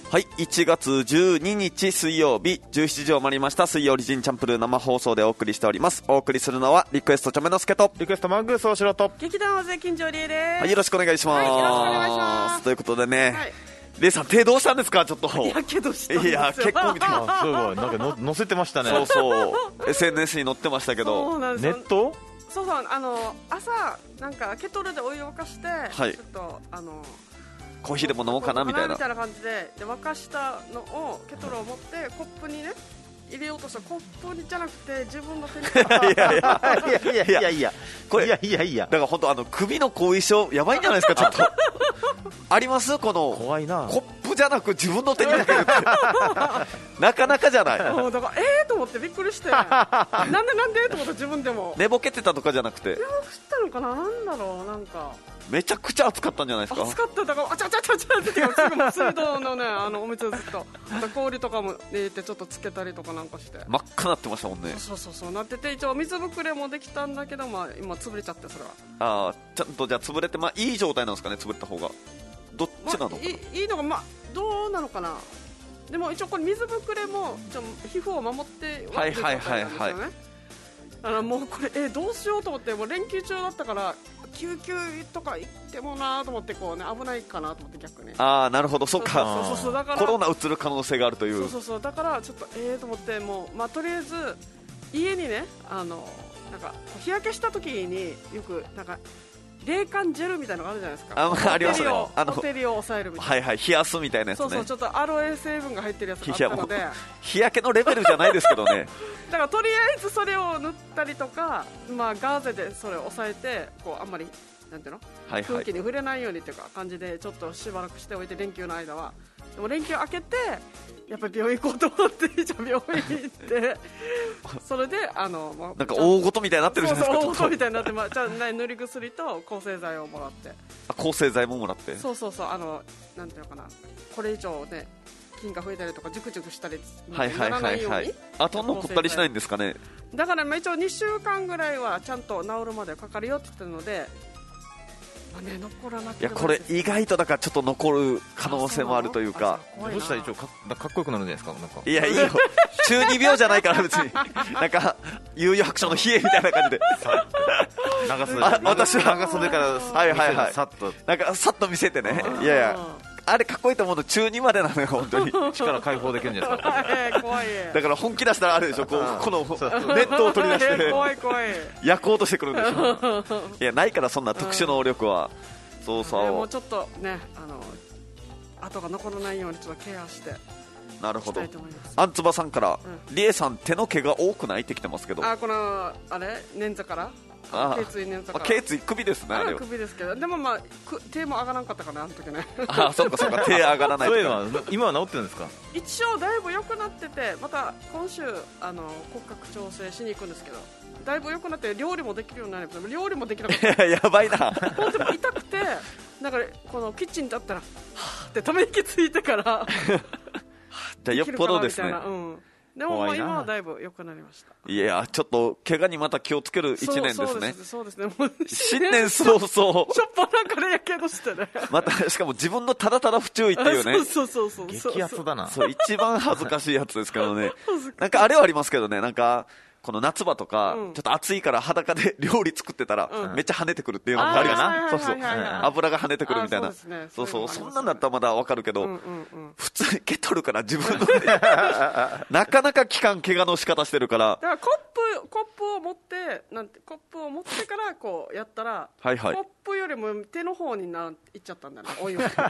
はい、1月12日水曜日17時を回りました。水曜リジンチャンプルー生放送でお送りしております。お送りするのはリクエストチョメノスケとリクエストマングース大城と劇団大勢金城理恵です。 はい、よろしくお願いします。 はい、よろしくお願いします。 ということでね、 はい、 レイさん手どうしたんですか？ちょっとやけどしたんですよ。 いや結構見てますそうなんか載せてましたね。 そうそうSNS に載ってましたけど。 そうなんですよ。 ネット？ そうそう、朝なんかケトルでお湯を沸かして、 はい、 ちょっとコーヒーでも飲もうかなみたいな感じで沸かしたのをケトルを持ってコップにね入れようとしたら、コップにじゃなくて自分の手にいやこれいやだから本当首の後遺症やばいんじゃないですか？ちょっとありますこの怖いな。 コップじゃなく自分の手にかけるってなかなかじゃない。 だからと思ってびっくりしてなんでと思って自分でも寝ぼけてたとかじゃなくて、 いや知ったのかな、なんだろう、なんかめちゃくちゃ暑かったんじゃないですか？ 暑かった。だからあちゃってすぐもう水道のねお水をずっと氷とかも入れてちょっとつけたりとかなんかして真っ赤になってましたもんね。 そうなってて、一応水ぶくれもできたんだけど、まあ、今潰れちゃって、それはちゃんとじゃあ潰れて、まあ、いい状態なんですかね？潰れた方がどっちなのかな、 いいのが、まあ、どうなのかな。でも一応これ水ぶくれも皮膚を守ってはっていう状態なんですよね。もうこれどうしようと思って、もう連休中だったから救急とか行ってもなと思って、こうね、危ないかなと思って、逆に。 なるほど、そうか。 そうだからコロナうつる可能性があるという。 そうだからちょっとと思って、もう、まあ、とりあえず家にね、なんか日焼けした時によくなんか冷感ジェルみたいなのがあるじゃないですか。 ありますね。 ほてりを抑えるみたいな。 はい、冷やすみたいなやつね。 そうちょっとアロエ成分が入ってるやつがあったので、 日焼けのレベルじゃないですけどねだからとりあえずそれを塗ったりとか、まあ、ガーゼでそれを抑えて、こうあんまりなんていうの、空気に触れないようにっていうか感じでちょっとしばらくしておいて、連休の間は。でも連休明けてやっぱり病院行こうと思って、じゃあ病院行ってそれでなんか大ごとみたいになってるじゃないですか。 大ごとみたいになって、じゃあ塗り薬と抗生剤をもらって。 抗生剤ももらって。 そうなんていうのかな、これ以上ね菌が増えたりとかジュクジュクしたりならないように、 あと残ったりしないんですかね？ だから一応2週間ぐらいはちゃんと治るまでかかるよって言ってるので、まあね、残らなくてもいいです。いや、 これ意外とだからちょっと残る可能性もあるというか。 どうしたら一応かっこよくなるんじゃないですか？なんかいや、いいよ中二病じゃないから別になんか悠々白書の冷えみたいな感じで私は長袖からさっとなんかさっと見せてね。いやあれかっこいいと思うの中2までなのよ、本当に力解放できるんじゃないですか？ 怖いだから本気出したらあるでしょ、このネットを取り出して怖い焼こうとしてくるんでしょいや、ないからそんな特殊能力は。そうもうちょっとね、跡が残らないようにちょっとケアして。 なるほど。あんつばさんから、リエさん手の毛が多くないってきてますけど、 この捻挫から頸椎捻挫から、 頸椎首ですね。あれは首ですけど、でもまあ手も上がらんかったかな、あの時ねそうか手上がらない。 そういうのは今は治ってるんですか？ 一応だいぶ良くなってて、また今週骨格調整しに行くんですけど、だいぶ良くなって料理もできるようになりました。料理もできなかったやばいな本当に痛くて、なんかこのキッチンだったらはぁってため息ついてからじゃあよっぽどですね。 でもまあ今はだいぶ良くなりました。 いや、ちょっと怪我にまた気をつける1年ですね。 そうですね。 新年早々しょっぱなからやけどしてねまたしかも自分のただただ不注意っていうね。 そう激アツだな。 そう一番恥ずかしいやつですけどねなんかあれはありますけどね、なんかこの夏場とか、ちょっと暑いから裸で料理作ってたら、めっちゃ跳ねてくるっていうのもあるかな。そう油が跳ねてくるみたいな。そんなんだったらまだわかるけど、普通にケトルから自分のなかなか期間怪我の仕方してるから。 だからコップを持ってからこうやったら、コップよりも手の方にいっちゃったんだよね、お湯なん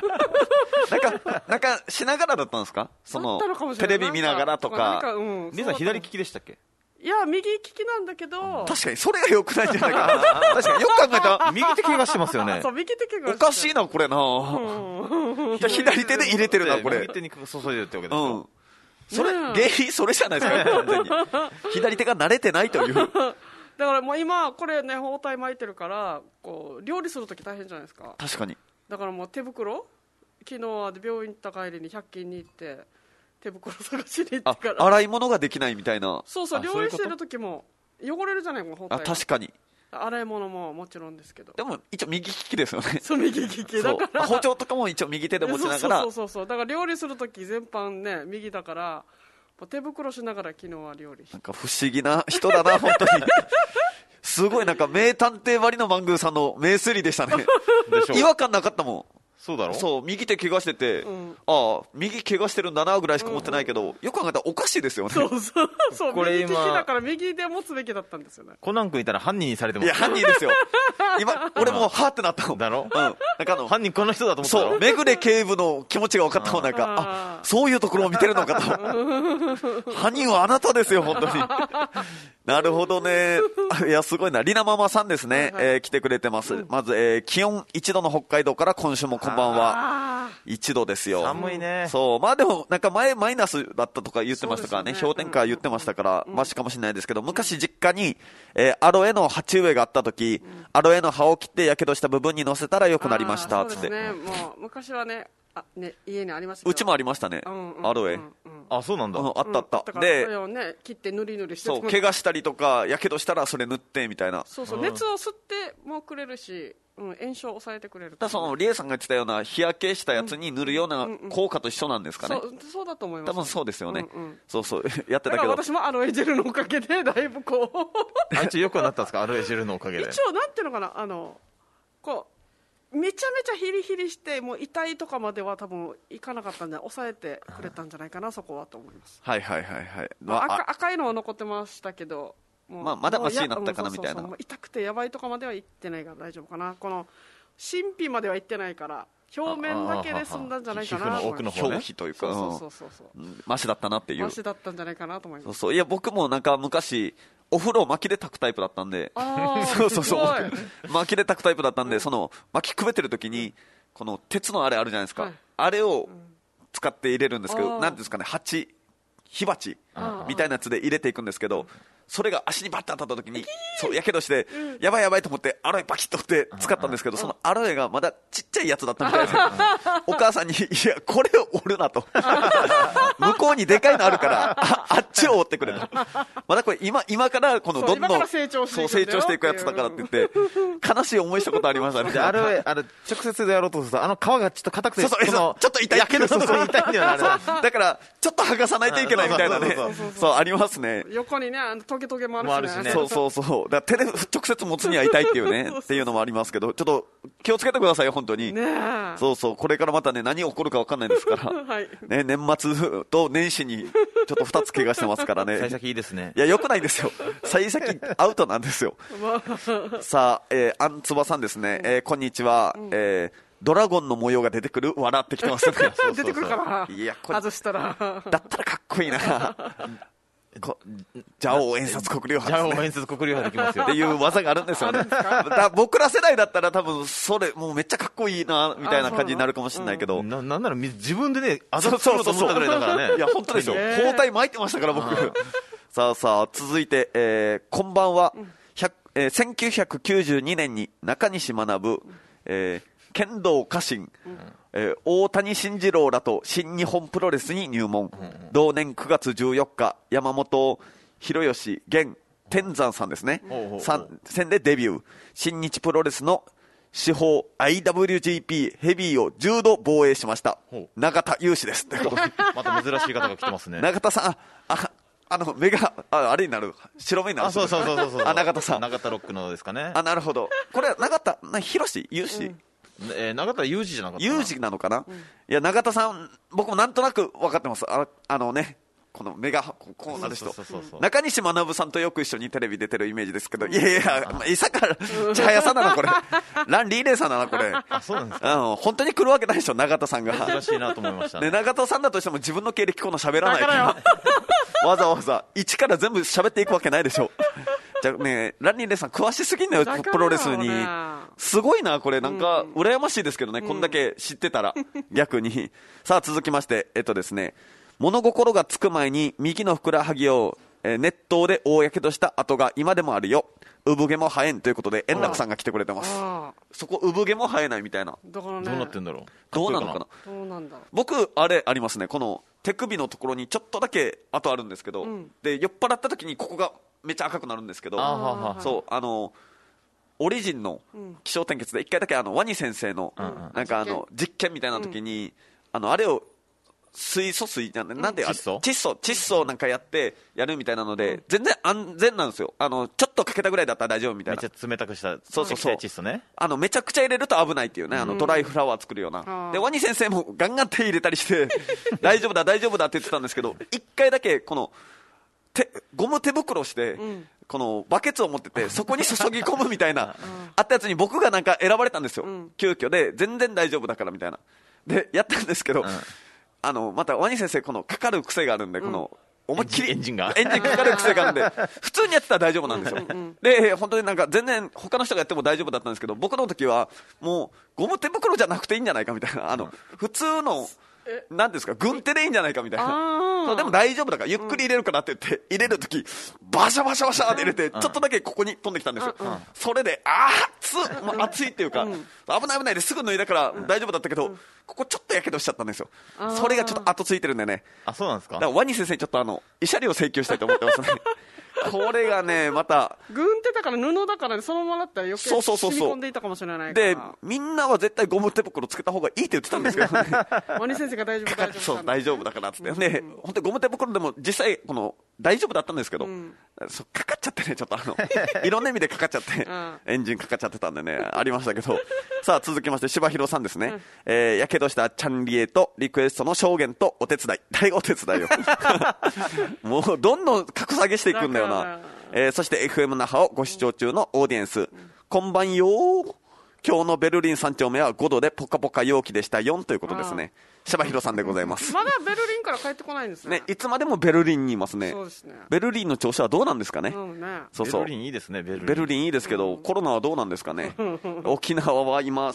かしながらだったんですか？そのテレビ見ながらとか。 リさん左利きでしたっけ？ いや、右利きなんだけど、 確かにそれが良くないんじゃないかな確かによく考えたら右手怪我してますよね。 そう、右手怪我おかしいなこれな左手で入れてるなこれ。 右手に注いでるってわけですよ。 それ原因それじゃないですか完全に左手が慣れてないというだからもう今これね、包帯巻いてるからこう料理するとき大変じゃないですか。 確かに。 だからもう手袋、昨日は病院行った帰りに100均に行って手袋探しに行ってから、 洗い物ができないみたいな。 そう料理してる時も汚れるじゃない、もう包帯。 確かに。 洗い物ももちろんですけど。 でも一応右利きですよね。 そう、右利きだから。 包丁とかも一応右手で持ちながら。 そう。だから料理するとき全般ね、右だから、手袋しながら昨日は料理して。 なんか不思議な人だな、本当に。すごいなんか名探偵割のマングーさんの名推理でしたね。違和感なかったもん。 そうだろ。 そう、右手怪我してて、ああ、右怪我してるんだなぐらいしか思ってないけど、よく考えたらおかしいですよね。 そう、これ右利きだから右で持つべきだったんですよね。 コナン君いたら犯人にされてます。 いや、犯人ですよ。今、俺もはーってなったもん。 だろ。 なんか犯人この人だと思ったそう、めぐれ警部の気持ちが分かったもん。なんか、そういうところを見てるのかと。犯人はあなたですよ、本当に。なるほどね。いや、すごいな。りなママさんですね。来てくれてます。まず、気温1度の北海道から今週もこんばんは。1度ですよ。 寒いね。 そう。まあでも、なんか前マイナスだったとか言ってましたからね。氷点下言ってましたから、マシかもしれないですけど、昔実家に、アロエの鉢植えがあった時、アロエの葉を切って火傷した部分に乗せたら良くなりました、つって。 そうですね。もう、昔はね、家にありました。 うちもありましたね。アロエ。 あ、そうなんだ。 あった。 で、それをね、切って塗り塗りして。 そう、怪我したりとか、火傷したらそれ塗って、みたいな。 そう、熱を吸ってもくれるし、炎症を抑えてくれる。 そのリエさんが言ってたような日焼けしたやつに塗るような効果と一緒なんですかね。 そうだと思います。 多分そうですよね。そうやってたけど。 私もアロエジェルのおかげでだいぶこう。 あいつよくなったんですか、アロエジェルのおかげで。 一応なんていうのかな、こうめちゃめちゃヒリヒリしてもう痛いとかまでは多分いかなかったんで抑えてくれたんじゃないかな、そこはと思います。 はい。 赤いのは残ってましたけど。 まだマシになったかなみたいな。 痛くてやばいとかまでは行ってないから大丈夫かな。この神秘までは行ってないから表面だけで済んだんじゃないかな。 皮膚の奥の方ね。 表皮というか、 そうマシだったなっていう。 マシだったんじゃないかなと思います。 そういや僕もなんか昔お風呂薪で炊くタイプだったんで、そう薪で炊くタイプだったんで、その薪くべてる時にこの鉄のあれあるじゃないですか。あれを使って入れるんですけど、なんですかね、火鉢みたいなやつで入れていくんですけど、それが足にバッと当たった時にそうやけどして、やばいと思ってアロエバキッと振って使ったんですけど、そのアロエがまだちっちゃいやつだったみたいで、お母さんにいやこれを折るなと向こうにでかいのあるからあっちを折ってくれと、まだこれ今からこのどんどん成長していくやつだからって言って悲しい思いしたことありましたね。 アロエ直接でやろうとすると皮がちょっと硬くてちょっと痛いやけどのところに痛いんだよね。 だからちょっと剥がさないといけないみたいなね。そうありますね。 横にねトゲもあるしね。 そうだから手で直接持つには痛いっていうねっていうのもありますけど、ちょっと気をつけてくださいよ本当に。そうこれからまたね何起こるか分かんないですからね。年末と年始にちょっと2つ怪我してますからね。 幸先いいですね。 いや良くないですよ。幸先アウトなんですよ。さあアンツバさんですね。こんにちは。ドラゴンの模様が出てくる笑ってきてますね。 出てくるからいやこれ外したらだったらかっこいいな。ジャオ演札黒竜派ですね。 ジャオ演札黒竜派できますよっていう技があるんですよね。僕ら世代だったら多分それもうめっちゃかっこいいなみたいな感じになるかもしれないけど、 なんなら自分でねあざとそうと思ったぐらいだからね。 いや本当ですよ。包帯巻いてましたから僕。さあ続いて、こんばんは。1992年に中西学、剣道家臣、大谷慎次郎らと新日本プロレスに入門。同年9月14日山本博義現天山さんですね、戦でデビュー。新日プロレスの司法 IWGP ヘビーを10度防衛しました。永田勇志ですってことまた珍しい方が来てますね。 永田さん目があれになる、白目になる。 そう永田さん、 永田ロックのですかね。 なるほど。これは永田博士勇志、 永田裕二じゃなかった裕二なのかな。いや永田さん僕もなんとなく分かってます。ねこの目がこうなる人、中西学さんとよく一緒にテレビ出てるイメージですけど、いや伊坂千早さんなのこれランリーレーさんなのこれ。 そうなんですか。 本当に来るわけないでしょ永田さんが。 珍しいなと思いましたね。 永田さんだとしても自分の経歴この喋らないからわざわざ一から全部喋っていくわけないでしょ。じゃあね、ランリーレーさん詳しすぎんのよプロレスに。すごいなこれ、なんか羨ましいですけどね、こんだけ知ってたら逆に。さあ続きましてですね、物心がつく前に右のふくらはぎを、熱湯で大やけどした跡が今でもあるよ。産毛も生えんということで円楽さんが来てくれてます。そこ産毛も生えないみたいな。 だからね、 どうなってんだろう。 どうなのかな。 どうなんだろう。 僕あれありますね、この手首のところにちょっとだけ跡あるんですけど、で酔っ払った時にここがめっちゃ赤くなるんですけど、そうオリジンの気象転結で一回だけワニ先生のなんか実験みたいな時にあれを水素水なんで窒素なんかやるみたいなので全然安全なんですよ。ちょっとかけたぐらいだったら大丈夫みたいな。 めっちゃ冷たくした窒素ね。 めちゃくちゃ入れると危ないっていうね、ドライフラワー作るような。でワニ先生もガンガン手入れたりして大丈夫だ大丈夫だって言ってたんですけど、一回だけこのゴム手袋して、このバケツを持っててそこに注ぎ込むみたいなあったやつに僕がなんか選ばれたんですよ、急遽で全然大丈夫だからみたいなでやったんですけど、またワニ先生このかかる癖があるんで、この思いっきりエンジンかかる癖があるんで普通にやってたら大丈夫なんですよ。で本当になんか全然他の人がやっても大丈夫だったんですけど、僕の時はもうゴム手袋じゃなくていいんじゃないかみたいな、普通のなんですか軍手でいいんじゃないかみたいな。そうでも大丈夫だからゆっくり入れるからって言って入れるときバシャバシャバシャって入れてちょっとだけここに飛んできたんですよ。それで熱いっていうか危ない危ないですぐ脱いだから大丈夫だったけど、ここちょっとやけどしちゃったんですよ。それがちょっと後ついてるんでね。 あ、そうなんですか。 だからワニ先生にちょっと慰謝料請求したいと思ってますね。これがねまた軍手だから布だからね、そのままだったら余計染み込んでいたかもしれないから。 でみんなは絶対ゴム手袋つけた方がいいって言ってたんですけどね。 ワニ先生が大丈夫大丈夫そう大丈夫だからっつって、ね本当にゴム手袋でも実際この大丈夫だったんですけど、かかっちゃってね、ちょっといろんな意味でかかっちゃってエンジンかかっちゃってたんでねありましたけど。さあ続きまして柴弘さんですね。やけどしたチャンリエとリクエストの証言とお手伝い。誰がお手伝いよ。もうどんどん格下げしていくんだよな。そして FM 那覇をご視聴中のオーディエンス、こんばんよー。今日のベルリン3丁目は5度でポカポカ陽気でしたよということですね。柴弘さんでございます。 まだベルリンから帰ってこないんですね。 いつまでもベルリンにいますね。 そうですね。 ベルリンの調子はどうなんですかね。 そうそうベルリンいいですね。ベルリンいいですけど、コロナはどうなんですかね。沖縄は今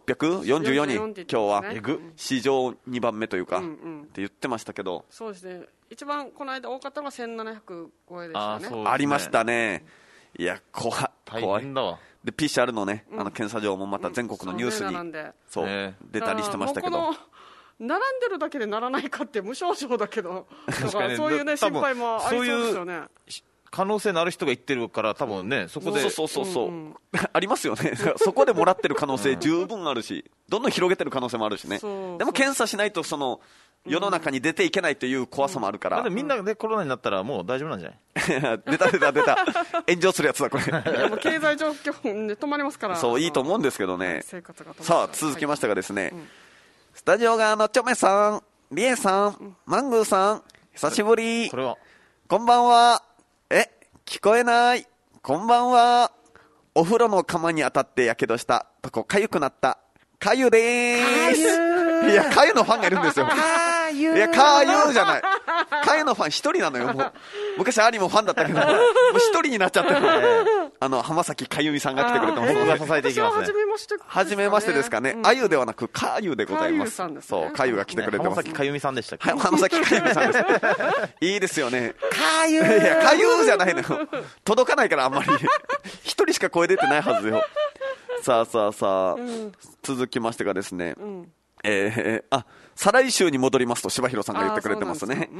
1644人、今日は史上2番目というかって言ってましたけど。 そうですね。一番この間多かったのが1700超えでしたね。 ありましたね。いや怖い。 大変だわ。 で PCR のね検査場もまた全国のニュースにそう出たりしてましたけど、 並んでるだけでならないかって無症状だけどそういうね心配もありそうですよね。 可能性のある人が言ってるから多分ねそこでそうありますよね。そこでもらってる可能性十分あるし、どんどん広げてる可能性もあるしね。でも検査しないとその世の中に出ていけないという怖さもあるから、 みんなでコロナになったらもう大丈夫なんじゃない？ 出た炎上するやつだこれ。 でも経済状況、止まりますから。 そういいと思うんですけどね。さあ続きましてがですね、スタジオ側のチョメさん、リエさん、マングーさん、久しぶり。 これはこんばんは。聞こえない。こんばんは。お風呂の釜に当たってやけどしたとこかゆくなったかゆでーす。いやかゆのファンがいるんですよ。いやかゆじゃない。かゆのファン一人なのよ。もう昔アリもファンだったけどもう一人になっちゃってる。浜崎かゆみさんが来てくれてます。 僕が支えていきますね。 初めましてですかね。あゆではなくかゆでございます。そうかゆが来てくれてます。 浜崎かゆみさんでしたっけ。 浜崎かゆみさんです。いいですよね。かゆいやかゆじゃないのよ。届かないからあんまり一人しか声出てないはずよ。さあ、続きましてがですね、再来週に戻りますと柴弘さんが言ってくれてますね。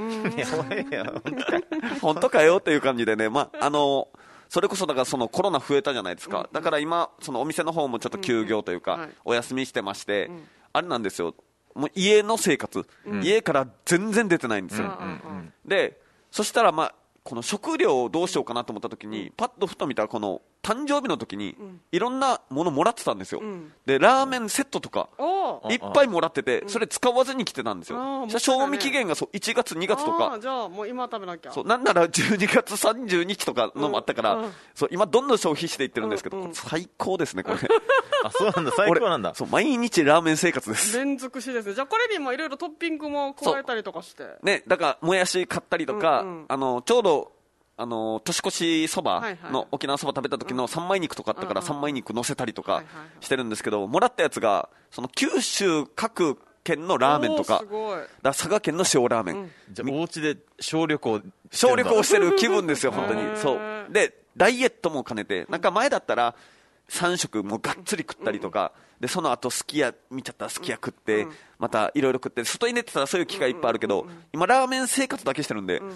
本当かよっていう感じでね、それこそだからそのコロナ増えたじゃないですか。だから今そのお店の方もちょっと休業というかお休みしてまして、あれなんですよ。もう家の生活、家から全然出てないんですよ。でそしたらこの食料をどうしようかなと思った時にパッとふと見たらこの誕生日の時にいろんなものもらってたんですよ。でラーメンセットとかいっぱいもらってて、それ使わずに来てたんですよ。賞味期限が1月2月とか。 じゃあもう今食べなきゃ。 そうなんなら12月30日とかのもあったから、そう今どんどん消費していってるんですけど、最高ですねこれ。 あ、そうなんだ、最高なんだ。 そう毎日ラーメン生活です。 連続しですね。じゃあこれにもいろいろトッピングも加えたりとかしてね。だからもやし買ったりとか、ちょうど年越しそばの沖縄そば食べた時の三枚肉とかあったから三枚肉乗せたりとかしてるんですけど、もらったやつがその九州各県のラーメンとか、だ佐賀県の塩ラーメン、 じゃあお家で小旅行してる気分ですよ本当に。そうでダイエットも兼ねて、なんか前だったら3食もがっつり食ったりとかで、その後すき家見ちゃったらすき家食ってまたいろいろ食って外に出てたらそういう機会いっぱいあるけど、今ラーメン生活だけしてるんで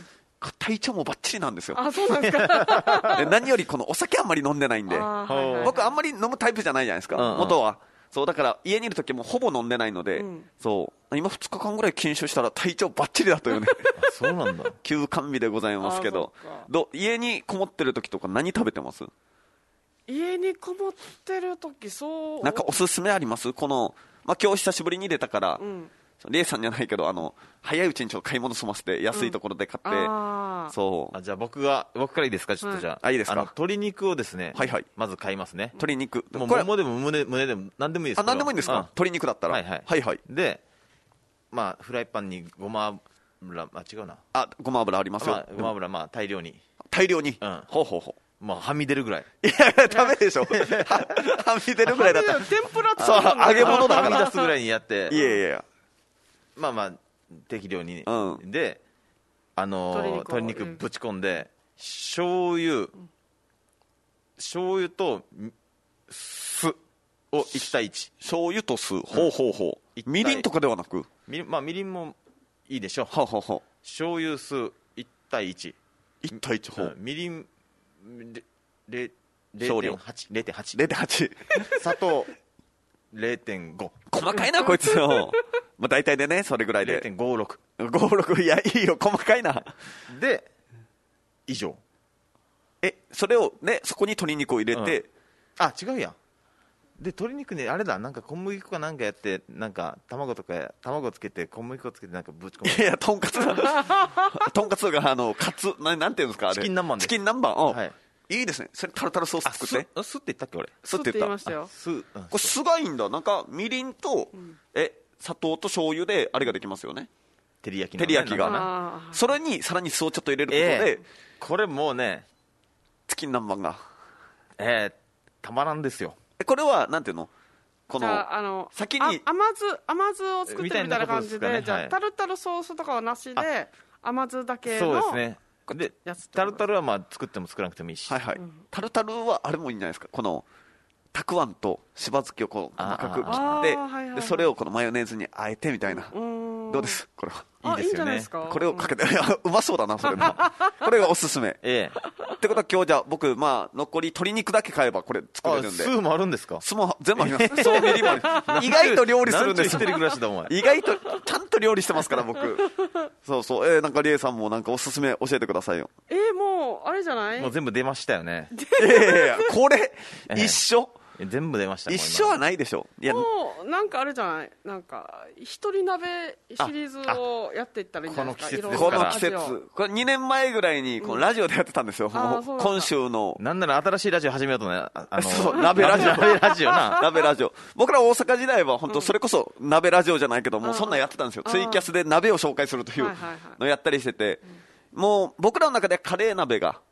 体調もバッチリなんですよ。 あ、そうなんですか。 で何よりこのお酒あんまり飲んでないんで、僕あんまり飲むタイプじゃないじゃないですか、元は。そうだから家にいるときもほぼ飲んでないので、そう今2日間ぐらい禁酒したら体調バッチリだというね。 そうなんだ。 休館日でございますけど、家にこもってるときとか何食べてます？ 家にこもってるとき、そうなんかおすすめあります？この、今日久しぶりに出たから、レイさんじゃないけど早いうちにちょっと買い物済ませて安いところで買って、そうじゃあ僕からいいですか？ちょっとじゃあ、 いいですか？ 鶏肉をですね、まず買いますね。 鶏肉ももでも胸でも何でもいいです。 何でもいいんですか？鶏肉だったら。はいでフライパンにごま油、違うな、 ごま油ありますよ。 ごま油大量にほうほうほう。 はみ出るぐらい。 いやダメでしょ。はみ出るぐらいだったら天ぷらそう揚げ物だからはみ出すぐらいにやって、 いやいや適量に、で鶏肉ぶち込んで、醤油と酢を1対1。 醤油と酢、ほうほうほう。みりんとかではなく、 みりんもいいでしょ。醤油酢1対1。 1対1、ほう。 みりん 0.8 砂糖0.5。 細かいなこいつよ。大体でね、それぐらいで 0.56。 いやいいよ、細かいな。 で以上。 それをね、そこに鶏肉を入れて、 違うやん。で鶏肉ね、あれだ、なんか小麦粉かなんかやって、なんか卵つけて小麦粉つけてなんかぶち込む。 いやとんかつがカツなんていうんですか、あれ。 チキン南蛮です。 チキン南蛮。いいですね。それタルタルソース作って。 酢って言ったっけ俺。 酢って言いましたよ。 これ酢がいいんだ。なんかみりんと砂糖と醤油であれができますよね。 照り焼きが。それにさらに酢をちょっと入れることで、 これもうね、 チキン南蛮がたまらんですよ。 これはなんていうの、この先に甘酢を作ってるみたいな感じで、じゃあタルタルソースとかはなしで甘酢だけの。 そうですね。でタルタルは作っても作らなくてもいいし、 タルタルはあれもいいんじゃないですか。このたくあんとしば漬けを細かく切って、でそれをこのマヨネーズにあえてみたいな。どうです？これは。 いいんじゃないですか。 これをかけて、うまそうだな、それな。これがおすすめ。ってことは今日じゃあ僕、残り鶏肉だけ買えばこれ作れるんで。 酢もあるんですか？ 酢も全部あります。そう、みりんもあります。意外と料理するんですよ。意外とちゃんと料理してますから、僕。そうそう。なんかリエさんもなんかおすすめ教えてくださいよ。 もうあれじゃない？ もう全部出ましたよね。 これ一緒。 全部出ました。 一緒はないでしょ。 いやもうなんかあれじゃない、なんか一人鍋シリーズをやっていったらいいんじゃないですか。 この季節、これ2年前ぐらいにこのラジオでやってたんですよ。今週のなんなら新しいラジオ始めようとね。 鍋ラジオ。僕ら大阪時代は本当それこそ鍋ラジオじゃないけど、もうそんなんやってたんですよ。ツイキャスで鍋を紹介するというのをやったりしてて、もう僕らの中でカレー鍋が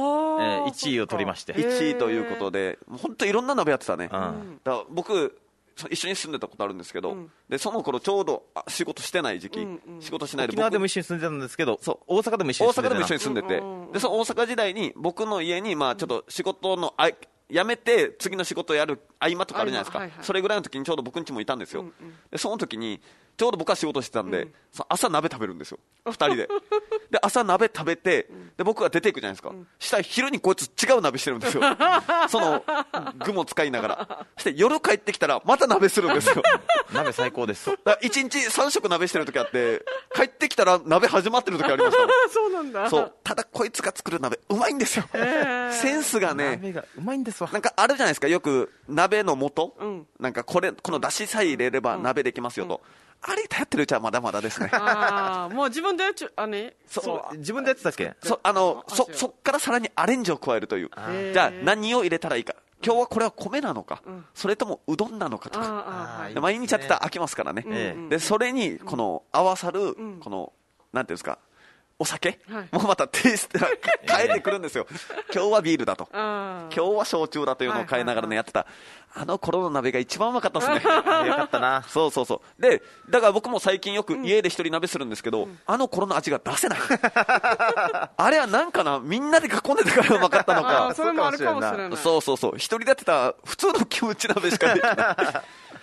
1位を取りまして、 1位ということで、本当いろんな鍋やってたね。だから僕一緒に住んでたことあるんですけど、でその頃ちょうど仕事してない時期、仕事しないで沖縄でも一緒に住んでたんですけど、大阪でも一緒に住んでて、でその大阪時代に僕の家にちょっと仕事の辞めて次の仕事をやる合間とかあるじゃないですか。それぐらいの時にちょうど僕ん家もいたんですよ。でその時にちょうど僕は仕事してたんで、朝鍋食べるんですよ、2人で。で朝鍋食べて、で僕が出ていくじゃないですか。したら昼にこいつ違う鍋してるんですよ。その具も使いながら。して夜帰ってきたらまた鍋するんですよ。 鍋最高です。 1日3食鍋してる時あって、帰ってきたら鍋始まってる時ありました。 そうなんだ。 そう。ただこいつが作る鍋うまいんですよ。センスがね、 鍋がうまいんですわ。 なんかあるじゃないですか、よく鍋の素、なんかこの出汁さえ入れれば鍋できますよと。あれやってるうちはまだまだですね。 もう自分で自分でやってたっけ？ そっからさらにアレンジを加えるという。じゃあ何を入れたらいいか。今日はこれは米なのか、それともうどんなのかとか。毎日やってたら飽きますからね。でそれにこの合わさるこのなんていうんですか、お酒、もうまたテイストが変えてくるんですよ。今日はビールだと、今日は焼酎だというのを変えながらねやってた。あの頃の鍋が一番うまかったですね。よかったな。 そうでだから僕も最近よく家で一人鍋するんですけど、あの頃の味が出せない。あれはなんかな、みんなで囲んでたからうまかったのか。 それもあるかもしれない。 そう一人でやってた普通のキムチ鍋しかできない。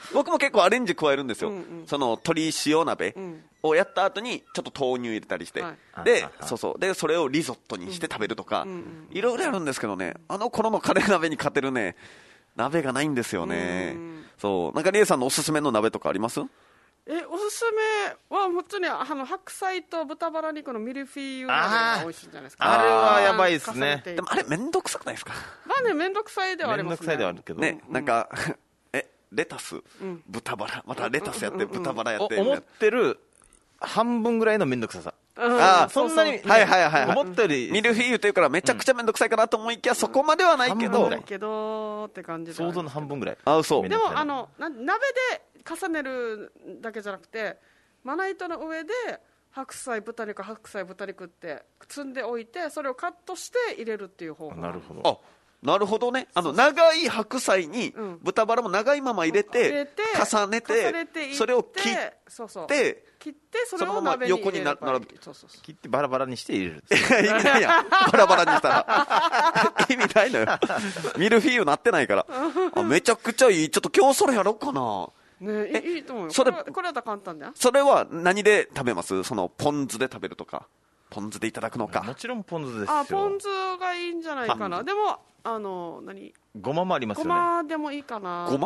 僕も結構アレンジ加えるんですよ、その鶏塩鍋をやった後にちょっと豆乳入れたりして、ででそれをリゾットにして食べるとか、いろいろやるんですけどね、あの頃のカレー鍋に勝てるね鍋がないんですよね。そうなんかリエさんのおすすめの鍋とかあります？ おすすめは本当に白菜と豚バラ肉のミルフィーユ鍋が美味しいんじゃないですか。 あれはやばいですね。 でもあれめんどくさくないですか？ まあね、めんどくさいではありますね。めんどくさいではあるけどね、なんかレタス、豚バラ、またレタスやって豚バラやって、 思ってる半分ぐらいのめんどくささ。そんなに思ったよりミルフィーユというからめちゃくちゃめんどくさいかなと思いきや、そこまではないけどって感じで、 想像の半分ぐらい。 そうでも鍋で重ねるだけじゃなくて、まな板の上で白菜豚肉って積んでおいて、それをカットして入れるっていう方法。 なるほど。 なるほどね。長い白菜に豚バラも長いまま入れて重ねて、それを切ってそれを鍋に横に並ぶ。 切ってバラバラにして入れる。 意味ないやん、バラバラにしたら意味ないのよ。ミルフィーユなってないから。めちゃくちゃいい。ちょっと今日それやろうかな。 ね、いいと思うよ。これだったら簡単だよ。 それは何で食べます？そのポン酢で食べるとか、ポン酢でいただくのか。 もちろんポン酢ですよ。 ポン酢がいいんじゃないかな。でもごまもありますよね。 ごまでもいいかな。 ごま？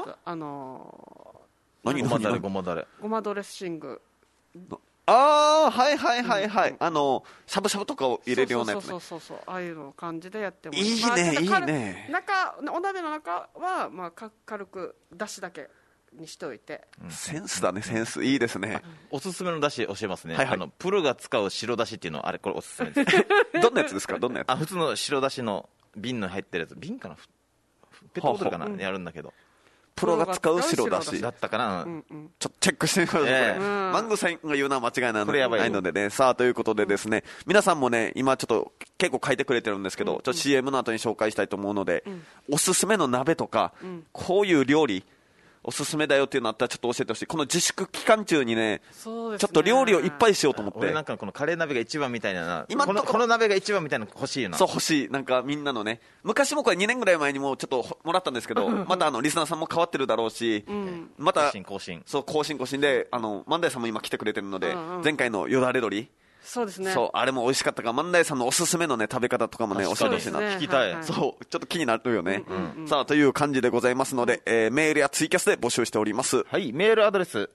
ごまドレッシング。 はいしゃぶしゃぶとかを入れるようなやつね。 そうああいうの感じでやってもいいね、いいね。 お鍋の中は軽くだしだけにしておいて。 センスだね、センスいいですね。 おすすめのだし教えますね。プロが使う白だしっていうのはこれおすすめです。 どんなやつですか？どんなやつ？ 普通の白だしの瓶の入ってるやつ、瓶かな、ペットボトルかな、やるんだけど。 プロが使う白だしだったかな。 ちょっとチェックしてみましょう。マングさんが言うのは間違いないのでね。さあということでですね、皆さんもね今ちょっと結構書いてくれてるんですけど、ちょっと CM の後に紹介したいと思うので、おすすめの鍋とかこういう料理おすすめだよっていうのあったらちょっと教えてほしい。この自粛期間中にね、ちょっと料理をいっぱいしようと思って。 俺なんかこのカレー鍋が一番みたいな、この鍋が一番みたいなの欲しいな。 そう欲しい。なんかみんなのね、昔もこれ2年ぐらい前にもちょっともらったんですけど、またリスナーさんも変わってるだろうし、また更新で万代さんも今来てくれてるので、前回のよだれ鶏、 そうですね。 あれも美味しかったから、万代さんのおすすめのね食べ方とかもね教えてほしいな。 聞きたい。 ちょっと気になるよね。さあという感じでございますので、メールやツイキャスで募集しております。 はい、メールアドレス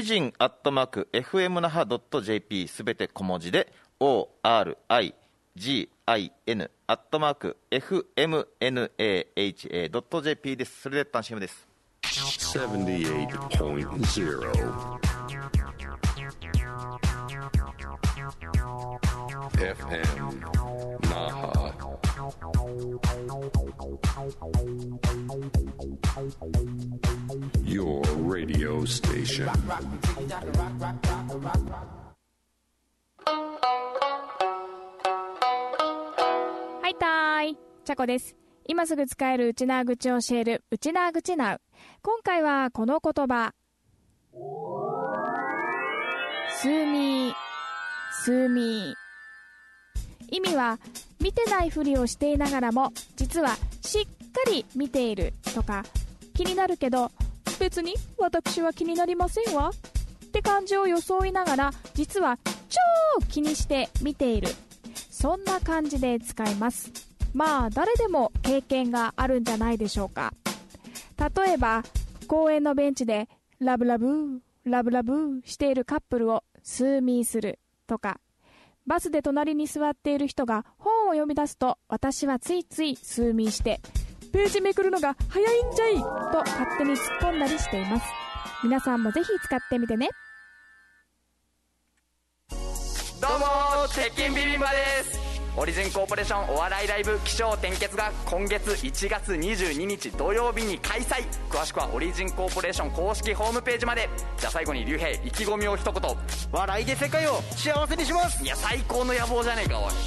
origin@fmnaha.jp すべて小文字で origin@fmnaha.jp です。それで一旦 CM です。 78.0 FM Naha. Your radio station. はいたーい、ちゃこです。今すぐ使えるウチナー口を教えるウチナー口ナウ。今回はこの言葉、スーミースーミー。意味は見てないふりをしていながらも実はしっかり見ているとか、気になるけど別に私は気になりませんわって感じを装いながら実は超気にして見ている、そんな感じで使います。まあ誰でも経験があるんじゃないでしょうか。例えば公園のベンチでラブラブラブラブしているカップルをスーミーするとか、バスで隣に座っている人が本を読み出すと私はついついスーミーしてページめくるのが早いんじゃいと勝手に突っ込んだりしています。皆さんもぜひ使ってみてね。 どうも鉄筋ビビンバです。オリジンコーポレーションお笑いライブ起承転結が今月1月22日土曜日に開催。詳しくはオリジンコーポレーション公式ホームページまで。じゃあ最後に竜兵意気込みを一言。 笑いで世界を幸せにします。 いや最高の野望じゃねえかおい。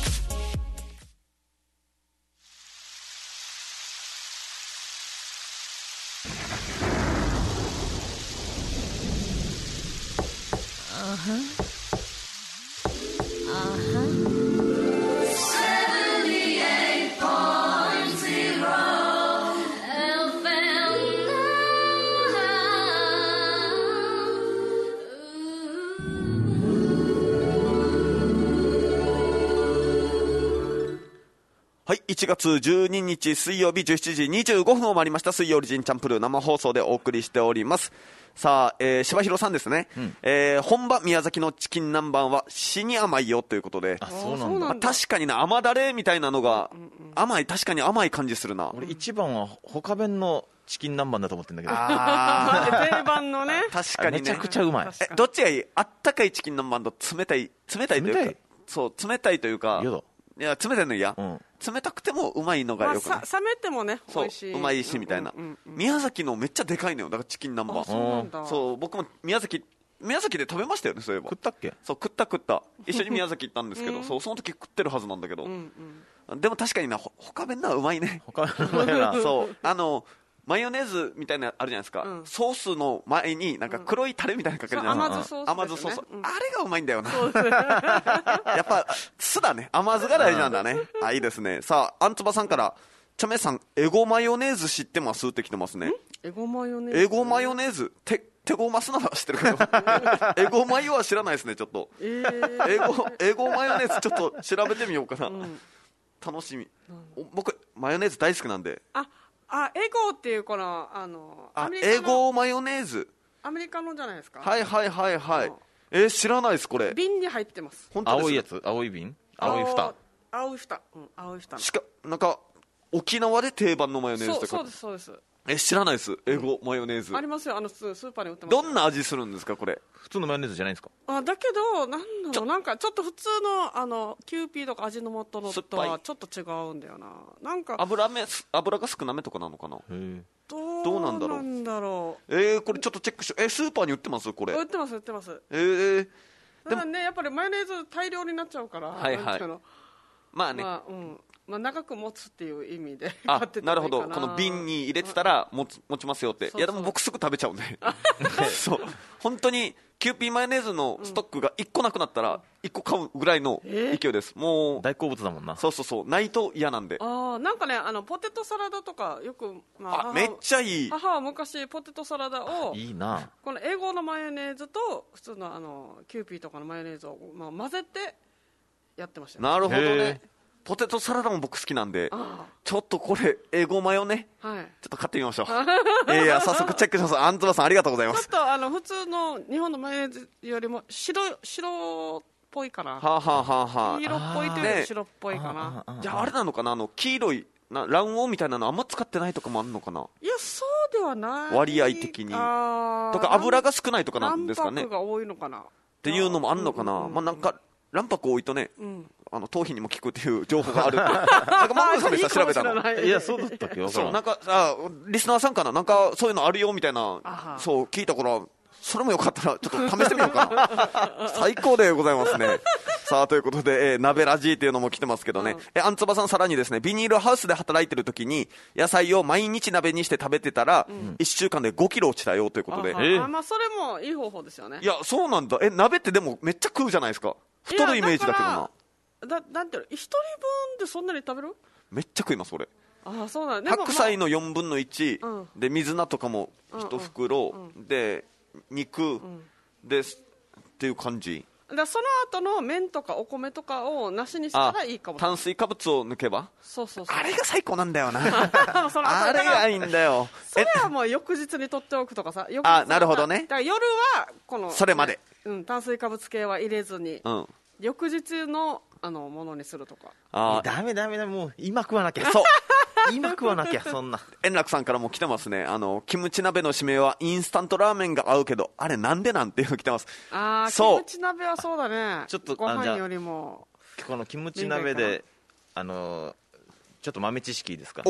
はい、1月12日水曜日17時25分を回りました水曜オリジンチャンプルー生放送でお送りしております。さあ、柴弘さんですね、本場宮崎のチキン南蛮は死に甘いよということで、 そうなんだ。 まあ、確かにな、甘だれみたいなのが甘い、確かに甘い感じするな。 俺一番は他弁のチキン南蛮だと思ってるんだけど。 定番のね。 確かにね。 めちゃくちゃうまい。 どっちがいい？あったかいチキン南蛮と冷たいというか、そう、冷たいというか、いや、冷たいの嫌、冷たくてもうまいのがよくない、 冷めてもね、美味しい。 うまいしみたいな、宮崎のめっちゃでかいのよ、だからチキン南蛮。 そうなんだ。 そう、僕も宮崎で食べましたよね、そういえば。 食ったっけ？ そう、食った。一緒に宮崎行ったんですけど、そう、その時食ってるはずなんだけど、でも確かにな、他弁のはうまいね。 他弁のうまいな。 そう、マヨネーズみたいなのあるじゃないですか、ソースの前になんか黒いタレみたいなのかけるじゃないですか、甘酢ソース、あれがうまいんだよな。やっぱ酢だね、甘酢が大事なんだね。いいですね。さあ、あんつばさんからチャメさん、エゴマヨネーズ知ってますって来てますね。 エゴマヨネーズ、 エゴマヨネーズ、手ごますなら知ってるけどエゴマヨは知らないですね。ちょっと、エゴマヨネーズちょっと調べてみようかな、楽しみ。僕マヨネーズ大好きなんで。 エゴっていうこのエゴマヨネーズ、 アメリカのじゃないですか。 はい知らないです。これ瓶に入ってます。 本当です。 青いやつ、青い瓶、青い蓋、 青い蓋、青い蓋。 しかなんか沖縄で定番のマヨネーズとか。 そうです。 知らないです。エゴマヨネーズありますよ、スーパーに売ってます。 どんな味するんですかこれ？ 普通のマヨネーズじゃないんですか？ だけどなんかちょっと普通のキューピーとか味の素のとはちょっと違うんだよな。なんか油が少なめとかなのかな。どうなんだろう。これちょっとチェックしよう。スーパーに売ってますこれ？売ってます。 でもね、やっぱりマヨネーズ大量になっちゃうから、まあね、長く持つっていう意味でなるほど。この瓶に入れてたら持ちますよって。いやでも僕すぐ食べちゃうんでそう、本当にキューピーマヨネーズのストックが1個なくなったら1個買うぐらいの勢いです。もう大好物だもんな。 そうないと嫌なんで。 なんかね、ポテトサラダとかよく、 めっちゃいい。 母は昔ポテトサラダをいいな、 この英語のマヨネーズと普通のキューピーとかのマヨネーズを混ぜてやってましたね。 なるほどね。ポテトサラダも僕好きなんで、ちょっとこれエゴマヨね、ちょっと買ってみましょう早速チェックします。アンズバさんありがとうございます。 ちょっと普通の日本のマヨネーズよりも白っぽいかな。黄色っぽいというより白っぽいかな。 じゃああれなのかな、黄色い卵黄みたいなのあんま使ってないとかもあるのかな。 いや、そうではない、 割合的にとか油が少ないとかなんですかね。 卵白が多いのかなっていうのもあんのかな。なんか卵白多いとね、頭皮にも効くっていう情報があるなんかマンゴーさんで調べたの。 いや、そうだったっけ？ そう、なんかリスナーさんかな、なんかそういうのあるよみたいな、そう聞いたから、それもよかったらちょっと試してみようかな最高でございますね。さあということで、鍋ラジーっていうのも来てますけどね、あんつばさん、さらにですね、ビニールハウスで働いてる時に野菜を毎日鍋にして食べてたら、1週間で5キロ落ちたよということで。 それもいい方法ですよね。 いや、そうなんだ。鍋ってでもめっちゃ食うじゃないですか。太るイメージだけどな。 なんていうの、1人分でそんなに食べる？ めっちゃ食います俺。 そうなんだ。 白菜の4分の1、で水菜とかも1袋、で肉、ですっていう感じ。 その後の麺とかお米とかをなしにしたらいいかも。 炭水化物を抜けば、 そうあれが最高なんだよなあれがいいんだよ。 それはもう翌日にとっておくとかさ。 なるほどね。 だから夜はこのそれまで、 炭水化物系は入れずに、翌日のものにするとか。 ダメもう今食わなきゃ。そう今食わなきゃ。そんな円楽さんからも来てますね。キムチ鍋の締めはインスタントラーメンが合うけど、あれなんでなんていうの来てます。 キムチ鍋はそうだね。 ちょっとご飯よりもこのキムチ鍋でちょっと豆知識いいですか？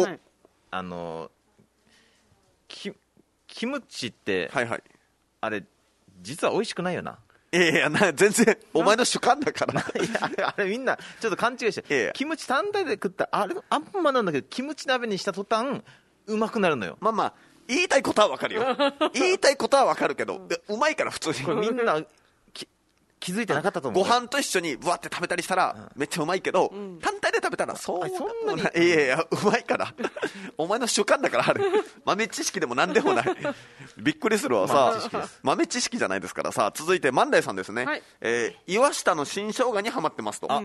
キムチって、あれ実は美味しくないよな。 いや全然お前の主観だからあれみんなちょっと勘違いして、キムチ単体で食ったあれあんまなんだけど、キムチ鍋にした途端うまくなるのよ。 言いたいことは分かるよ言いたいことは分かるけど、うまいから普通に。 これみんな気づいてなかったと思う。 ご飯と一緒にブワって食べたりしたらめっちゃうまいけど、単体で食べたらそんなにいやうまいからお前の主観だから。あれ豆知識でも何でもないびっくりするわ。さあ豆知識じゃないですから。さあ続いて万代さんですね。岩下の新生姜にハマってますと。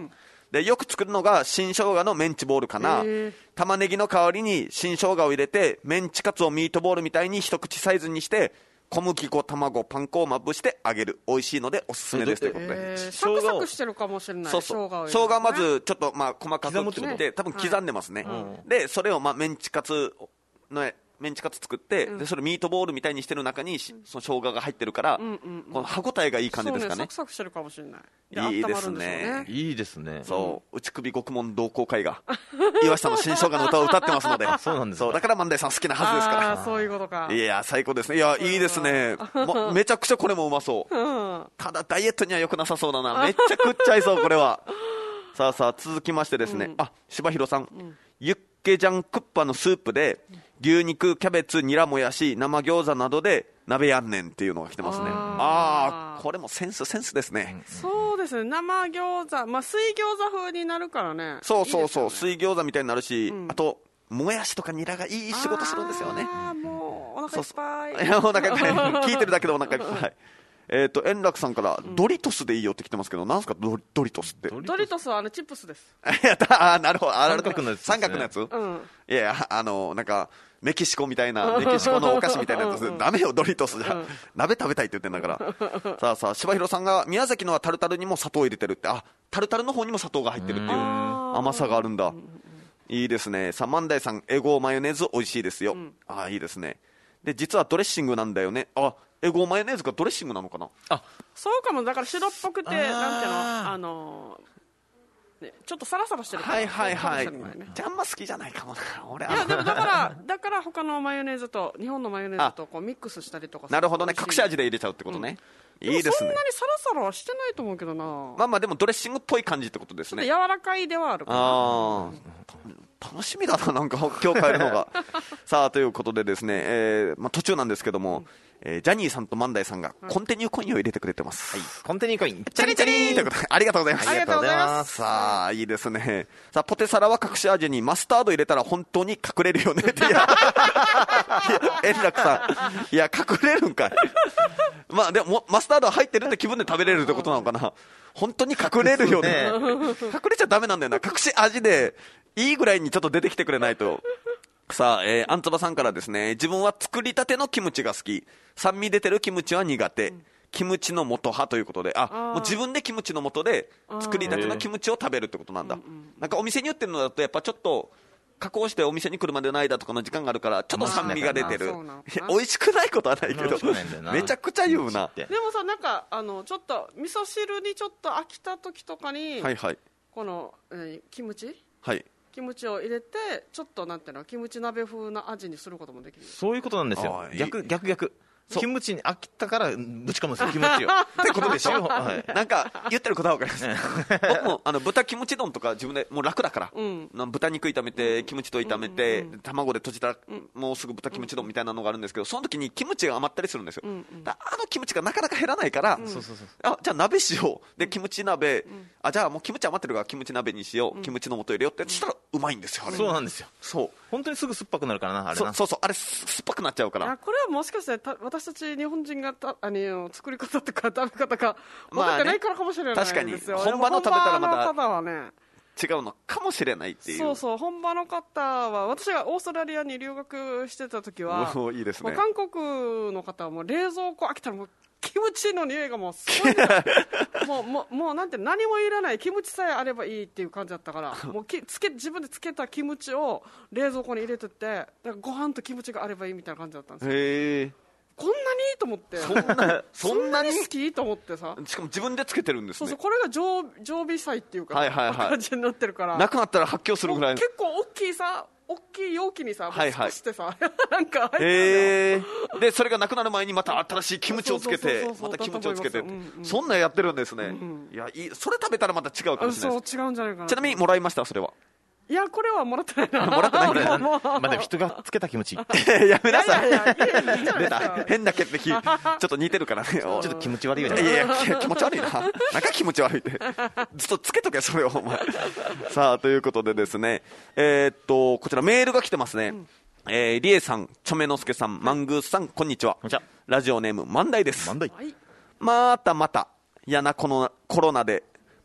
でよく作るのが新生姜のメンチボールかな。玉ねぎの代わりに新生姜を入れてメンチカツをミートボールみたいに一口サイズにして小麦粉、卵、パン粉をまぶして揚げる。美味しいのでおすすめですということで。 サクサクしてるかもしれない。 そうそう。生姜まずちょっと細かく切って多分刻んでますね。でそれをメンチカツ作って、でそれミートボールみたいにしてる中にその生姜が入ってるから、この歯ごたえがいい感じですかね。 サクサクしてるかもしれない。 いいですね。 いいですね。 そう内首獄門同好会が岩下の新生姜の歌を歌ってますので。 そうなんです。 そうだから万代さん好きなはずですから。 そういうことか。 いや最高ですね。いやいいですね。めちゃくちゃこれもうまそう。ただダイエットには良くなさそうだな。めっちゃ食っちゃいそうこれは。さあ続きましてですね。柴弘さん、ユッケジャンクッパのスープで牛肉、キャベツ、ニラもやし、生餃子などで鍋やんねんっていうのが来てますね。これもセンスですね。 そうですね。生餃子、水餃子風になるからね。 そう、水餃子みたいになるし、あともやしとかニラがいい仕事するんですよね。 もうお腹いっぱい。 お腹いっぱい。聞いてるだけでお腹いっぱい。円楽さんからドリトスでいいよって来てますけど、なんですかドリトスって。 ドリトスはチップスです。 なるほど。三角のやつ。いやなんかメキシコみたいなメキシコのお菓子みたいなやつ。ダメよドリトスじゃ。鍋食べたいって言ってんだから。さあ柴弘さんが宮崎のはタルタルにも砂糖入れてるって。タルタルの方にも砂糖が入ってるっていう甘さがあるんだ。いいですね。さあ万代さんエゴマヨネーズ美味しいですよ。いいですね。で実はドレッシングなんだよね。エゴマヨネーズがドレッシングなのかな。 そうかも。だから白っぽくてなんていうのちょっとサラサラしてるから。 じゃあんま好きじゃないかもな俺。 いやでもだから他のマヨネーズと日本のマヨネーズとこうミックスしたりとか。 なるほどね。隠し味で入れちゃうってことね。いいですね。 そんなにサラサラはしてないと思うけどな。 でもドレッシングっぽい感じってことですね。 柔らかいではあるかな。 楽しみだな、なんか今日帰るのがさあということでですね、途中なんですけども、ジャニーさんと万代さんがコンティニューコインを入れてくれてます、 コンティニューコインチャリチャリということでありがとうございます。 ありがとうございます。 さあいいですね。さあポテサラは隠し味にマスタード入れたら本当に隠れるよねって。いや円楽さん、いや隠れるんかい。でもマスタード入ってるって気分で食べれるってことなのかな。本当に隠れるよね。隠れちゃダメなんだよな。隠し味でいいぐらいにちょっと出てきてくれないと。さあ、アンツバさんからですね、自分は作りたてのキムチが好き、酸味出てるキムチは苦手、キムチの素派ということで、もう自分でキムチの素で作りたてのキムチを食べるってことなんだ。なんかお店に売ってるのだとやっぱちょっと加工してお店に来るまでの間とかの時間があるからちょっと酸味が出てる。美味しくないことはないけどめちゃくちゃ言うな。 でもさ、なんかちょっと味噌汁にちょっと飽きた時とかに、この、キムチ、キムチを入れてちょっとなんていうの、キムチ鍋風な味にすることもできる。 そういうことなんですよ。逆キムチに飽きたからぶち込むんですよ、キムチをってことでしょ。 なんか言ってることは分かります僕も豚キムチ丼とか自分でもう楽だから、豚肉炒めてキムチと炒めて、卵でとじたらもうすぐ豚キムチ丼みたいなのがあるんですけど、その時にキムチが余ったりするんですよ。キムチがなかなか減らないから、じゃあ鍋しようでキムチ鍋、じゃあもうキムチ余ってるからキムチ鍋にしよう、キムチの素入れようってしたらうまいんですよ。あれそうなんですよ。 そう本当にすぐ酸っぱくなるからな、あれな。 そうあれ酸っぱくなっちゃうから。 これはもしかして私たち日本人が作り方とか食べ方が分かってないからかもしれないですよ。 確かに本場の食べたらまた本場の方はね違うのかもしれないっていう。 そう本場の方は、私がオーストラリアに留学してた時は、 いいですね、 韓国の方はもう冷蔵庫開けたらもうキムチの匂いがもうすごいもうなんて何もいらないキムチさえあればいいっていう感じだったから、もう自分でつけたキムチを冷蔵庫に入れてって、だからご飯とキムチがあればいいみたいな感じだったんですよ。 へー、 こんなにいいと思って、そんなに好きと思ってさ。 しかも自分でつけてるんですね。 そうこれが常備菜っていうか、感じになってるから、 なくなったら発狂するぐらいの結構大きい容器にさ、少してさ、なんか入ってるんだよ。 でそれがなくなる前にまた新しいキムチをつけて、またキムチをつけて、そんなんやってるんですね。いやそれ食べたらまた違うかもしれないです。 そう違うんじゃないかな。 ちなみにもらいました？それは。 いやこれはもらってないな。 もらってないね。 でも人がつけたキムチやめなさい。出た変な潔癖ちょっと似てるからね。ちょっと気持ち悪いよね。いや気持ち悪いな。なんか気持ち悪いって。ずっとつけとけそれをお前。さあということでですね、こちらメールが来てますね。リエさん、チョメノスケさん、マングースさん、こんにちは。ラジオネーム万代です。 万代。 また嫌なこのコロナで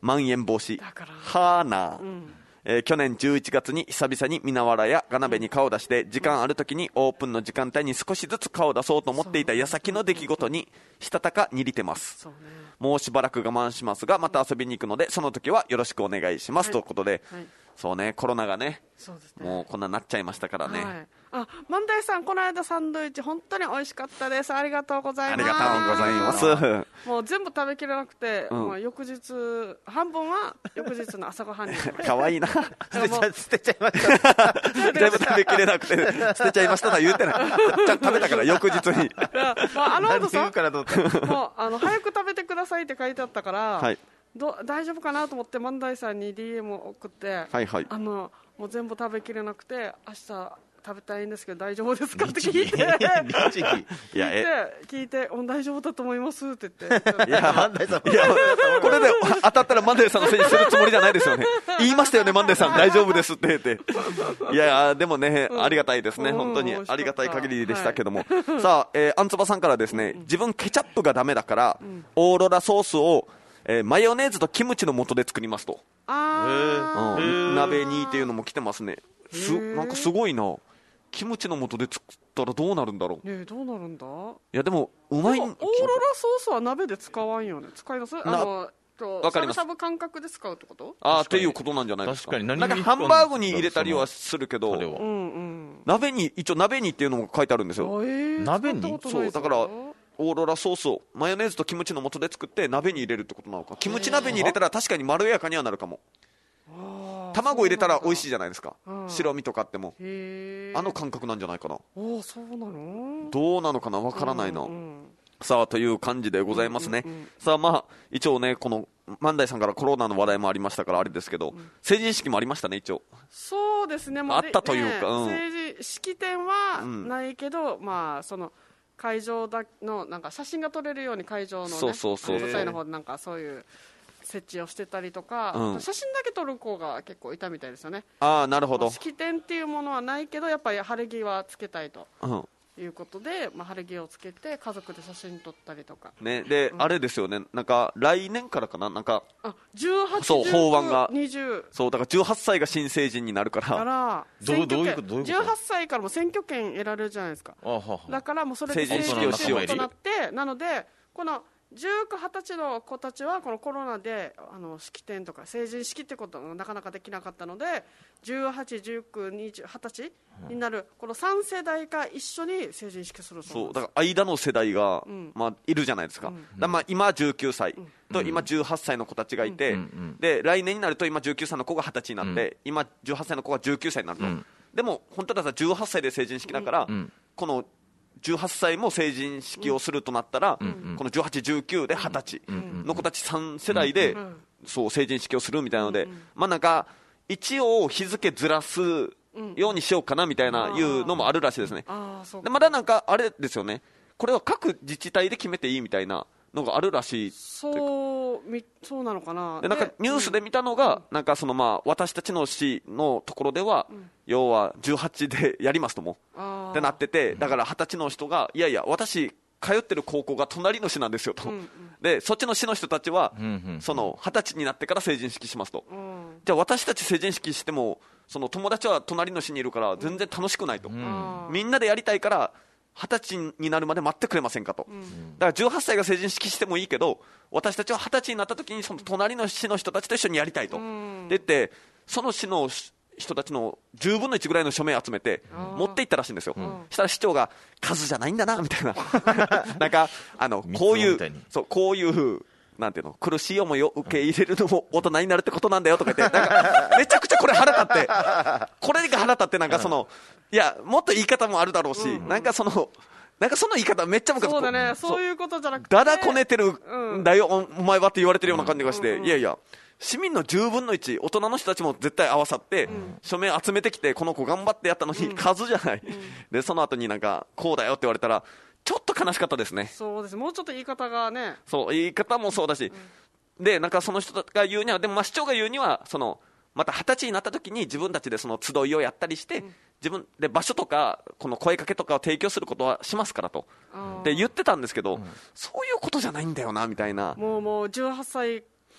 まん延防止だからはーなー、去年11月に久々に水原やがなべに顔を出して時間ある時にオープンの時間帯に少しずつ顔を出そうと思っていた矢先の出来事にしたたかにりてます。 そうね。 もうしばらく我慢しますがまた遊びに行くのでその時はよろしくお願いします、ということで、 はい、 そうね、コロナがね、 そうですね、 もうこんなになっちゃいましたからね、 はい、あ、万代さん、この間サンドイッチ本当に美味しかったです。ありがとうございます。 ありがとうございます。 もう全部食べきれなくて、まあ、翌日半分は翌日の朝ごはんにかわいいな。 捨てちゃいました全部食べきれなくて捨てちゃいましたとは言ってない。ちゃんと食べたから翌日に。 まあ、後さ、 からどうかもう早く食べてくださいって書いてあったから、 はい、 大丈夫かなと思って万代さんに DM を送って、 はいはい、 もう全部食べきれなくて明日食べたいんですけど大丈夫ですかって聞いて聞いて大丈夫だと思いますって言っていやこれで当たったらマンデーさんのせいにするつもりじゃないですよね。言いましたよね、マンデーさん大丈夫ですって言っていやでもね、ありがたいですね、本当にありがたい限りでしたけども、はい、さあ、アンツバさんからですね、自分ケチャップがダメだから、オーロラソースをマヨネーズとキムチの素で作りますと。鍋にっていうのも来てますね。なんかすごいな。キムチの素で作ったらどうなるんだろう。 ねえ、どうなるんだ。 いやでもうまい。オーロラソースは鍋で使わんよね。使います。わかります。しゃぶしゃぶ感覚で使うってこと？ っていうことなんじゃないですか。 確かになんかハンバーグに入れたりはするけど、鍋に一応鍋にっていうのも書いてあるんですよ。 鍋に？ そうだから。オーロラソースをマヨネーズとキムチの素で作って鍋に入れるってことなのか。キムチ鍋に入れたら確かにまろやかにはなるかも。卵入れたら美味しいじゃないですか、白身とかってもあの感覚なんじゃないかな。 そうなの？ どうなのかな、わからないな、さあという感じでございますね、さあまあ一応ね、この万代さんからコロナの話題もありましたからあれですけど、成人式もありましたね一応。 そうですね、 あったというか、 成人式典はないけど、まあその会場のなんか写真が撮れるように会場のね、主催の方でなんかそういう設置をしてたりとか、写真だけ撮る子が結構いたみたいですよね。 なるほど。 式典っていうものはないけどやっぱり晴れ着はつけたいと、いうことで、晴れ着をつけて家族で写真撮ったりとか、 ね、で、あれですよね、なんか来年からかな、なんか 18、 そう法案が 20、 そうだから18歳が新成人になるからどういうこと 18歳からも選挙権得られるじゃないですか。だからもうそれで成人式をしようとなって、なのでこの19、20歳の子たちはこのコロナで式典とか成人式ってことがなかなかできなかったので、18、19、20、20歳になるこの3世代が一緒に成人式するそうだから間の世代が、いるじゃないですか、だから今19歳と今18歳の子たちがいて、で来年になると今19歳の子が20歳になって、今18歳の子が19歳になると、でも本当だったら18歳で成人式だから、この18歳も成人式をするとなったら、この18、19で20歳の子たち3世代で、そう成人式をするみたいなので、まあなんか一応日付ずらすようにしようかなみたいないうのもあるらしいですね。でまだなんかあれですよね、これは各自治体で決めていいみたいなのがあるらしい。 そうなのかな。 でなんかニュースで見たのが、なんかその私たちの市のところでは、要は18でやりますともってなってて、だから20歳の人がいやいや私通ってる高校が隣の市なんですよと、でそっちの市の人たちは、その20歳になってから成人式しますと、じゃあ私たち成人式してもその友達は隣の市にいるから全然楽しくないと、みんなでやりたいから20歳になるまで待ってくれませんかと、だから18歳が成人式してもいいけど私たちは20歳になった時にその隣の市の人たちと一緒にやりたいと、で言ってその市の人たちの10分の1ぐらいの署名集めて持っていったらしいんですよ、したら市長が数じゃないんだなみたいななんかこういうなんていうの、苦しい思いを受け入れるのも大人になるってことなんだよとか言って、なんかめちゃくちゃこれ腹立ってこれが腹立って、なんかそのいやもっと言い方もあるだろうし、なんかその言い方めっちゃムカつく。 そうだね、そういうことじゃなくてだだこねてるんだよ、お前はって言われてるような感じがして、いやいや市民の10分の1、大人の人たちも絶対合わさって、署名集めてきてこの子頑張ってやったのに数じゃない、でその後になんかこうだよって言われたらちょっと悲しかったですね。 そうです、もうちょっと言い方がね、 そう言い方もそうだし、でなんかその人が言うには、でも市長が言うにはそのまた20歳になった時に自分たちでその集いをやったりして、自分で場所とかこの声かけとかを提供することはしますからとで言ってたんですけど、そういうことじゃないんだよなみたいな。 もう18歳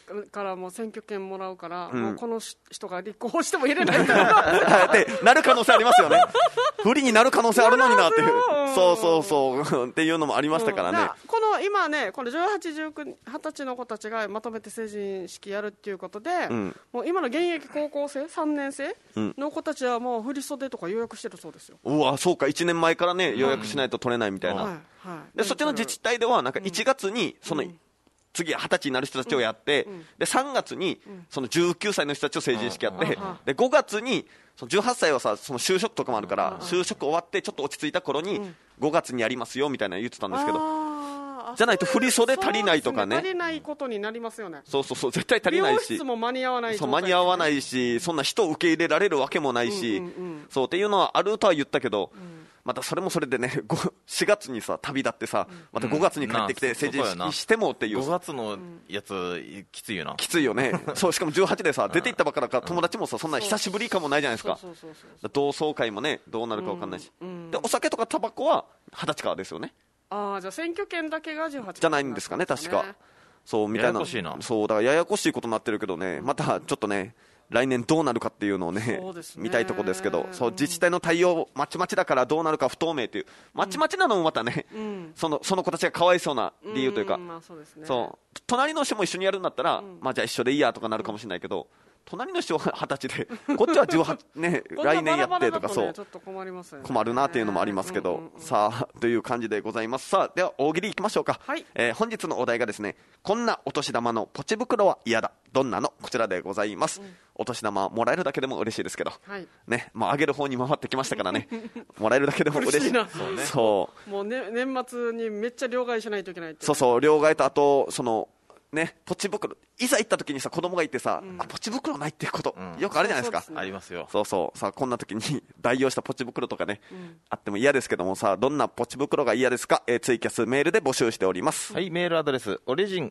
からもう選挙権もらうから、もうこの人が立候補しても入れないからってなる可能性ありますよね。不利になる可能性あるのになっていう、そうっていうのもありましたからね。 この今ね、この18、19、20歳の子たちがまとめて成人式やるっていうことで、もう今の現役高校生3年生の子たちはもう振袖とか予約してるそうですよ。 うわ、そうか、1年前からね予約しないと取れないみたいな。でそっちの自治体ではなんか1月にその次20歳になる人たちをやって、で3月にその19歳の人たちを成人式やって、で5月にその18歳はさ、その就職とかもあるから、就職終わってちょっと落ち着いた頃に5月にやりますよみたいな言ってたんですけど、じゃないと振り袖足りないとかね、 足りないことになりますよね。 そう絶対足りないし、 美容室も間に合わない、 そう間に合わないし、そんな人を受け入れられるわけもないし、そうっていうのはあるとは言ったけど、またそれもそれでね、4月にさ旅立ってさ、また5月に帰ってきて成人式してもっていう、 5月のやつきついよな。 きついよね。そう、しかも18でさ出て行ったばっかだから、友達もさそんな久しぶりかもないじゃないですか。同窓会もねどうなるか分かんないし、でお酒とかタバコは20歳からですよね。 じゃあ選挙権だけが18 じゃないんですかね、確か。そうみたいな。そうだからややこしいことになってるけどね、またちょっとね来年どうなるかっていうのを ね見たいところですけど、そう自治体の対応まちまちだからどうなるか不透明という、まちまちなのもまたね、その子たちがかわいそうな理由というか、そう隣の人も一緒にやるんだったら、じゃあ一緒でいいやとかなるかもしれないけど、隣の人は20歳でこっちは18ね来年やってとか、そう困るなっていうのもありますけど、さあという感じでございます。さあでは大喜利いきましょうか。本日のお題がですね、こんなお年玉のポチ袋は嫌だ、どんなの、こちらでございます。お年玉もらえるだけでも嬉しいですけど、ね、もうあげる方に回ってきましたからねもらえるだけでも嬉しい。そうもう、ね、年末にめっちゃ両替しないといけないって、 そう両替と、あとそのね、ポチ袋いざ行った時にさ、子供がいてさ、ポチ袋ないっていうこと、よくあるじゃないですか。 ありますよ。 そうさあこんな時に代用したポチ袋とかね、あっても嫌ですけども、さあどんなポチ袋が嫌ですか、ツイキャスメールで募集しております。 はい、メールアドレスオリジン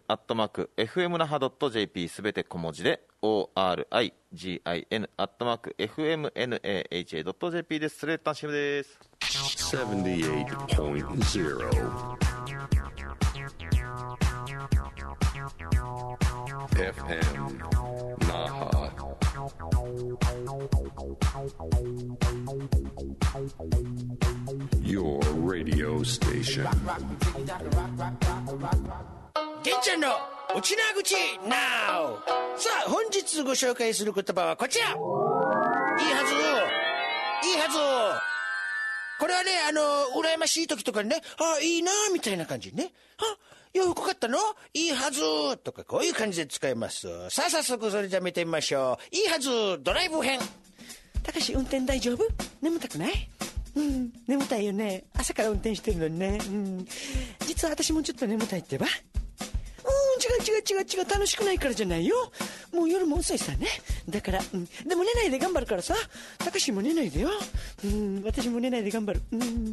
@fmnaha.jp すべて小文字で origin@fmnaha.jp です。スレッタンシムです。 78.0 FM Naha. Your radio station. 玄ちゃんのおちな口 NOW。 さあ本日ご紹介する言葉はこちら。いいはず。これはね、羨ましい時とかにね、いいなみたいな感じね。よくかったのいいはずとか、こういう感じで使います。さあ早速それじゃ見てみましょう。いいはずドライブ編。たかし運転大丈夫？眠たくない？眠たいよね。朝から運転してるのにね。実は私もちょっと眠たいってば。違う、楽しくないからじゃないよ。もう夜も遅いさね。だから、でも寝ないで頑張るからさ。たかしも寝ないでよ。私も寝ないで頑張る。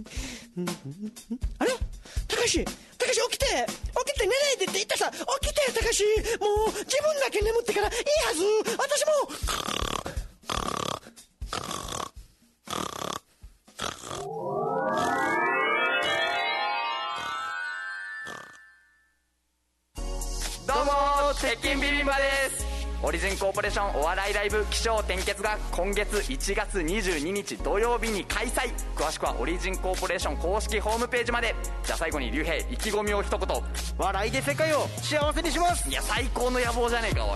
あれ？たかし起きて寝ないでって言ったさ。起きてたかし、もう自分だけ眠ってからいいはず。私もどうも鉄筋ビビンバです。オリジンコーポレーションお笑いライブ起承転結が今月1月22日土曜日に開催。詳しくはオリジンコーポレーション公式ホームページまで。じゃあ最後に竜兵意気込みを一言。 笑いで世界を幸せにします。 いや最高の野望じゃねえかおい。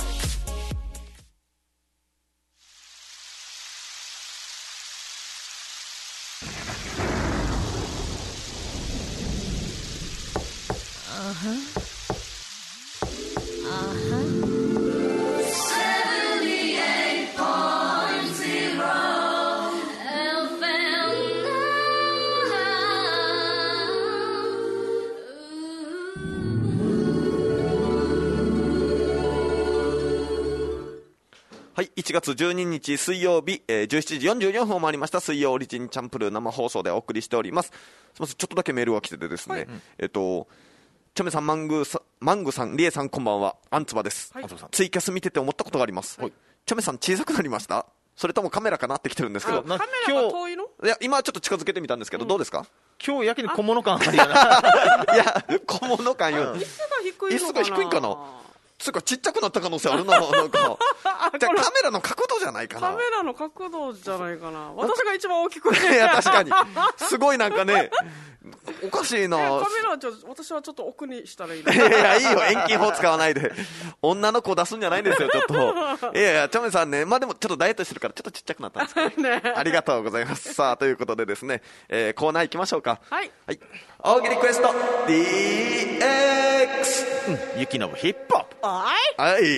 はい、1月12日水曜日、17時44分を回りました。水曜オリジンチャンプルー生放送でお送りしております。すみません、ちょっとだけメールが来ててですね、チョメさん、マングさん、リエさん、こんばんは。アンツバです、ツイキャス見てて思ったことがあります、チョメさん小さくなりました？それともカメラかなってきてるんですけど。 カメラが遠いの？ いや、今ちょっと近づけてみたんですけど、どうですか？ 今日やけに小物感あるよな。 いや、小物感よ。 椅子が低いのかな？ 椅子が低いんかな。 それかちっちゃくなった可能性あるな。なんかじゃあカメラの角度じゃないかな。 カメラの角度じゃないかな。私が一番大きくね。 いや確かにすごいなんかねおかしいな。 カメラは私はちょっと奥にしたらいい。いやいいよ、遠近法使わないで。女の子出すんじゃないんですよ、ちょっと。いやいや、チョメさんね、まあでもちょっとダイエットしてるからちょっとちっちゃくなったんですけど、ね、ありがとうございます。さあということでですね、コーナー行きましょうか。 はい、 はい、大喜利クエスト DX、 ゆきのぶヒップホップ。 はい、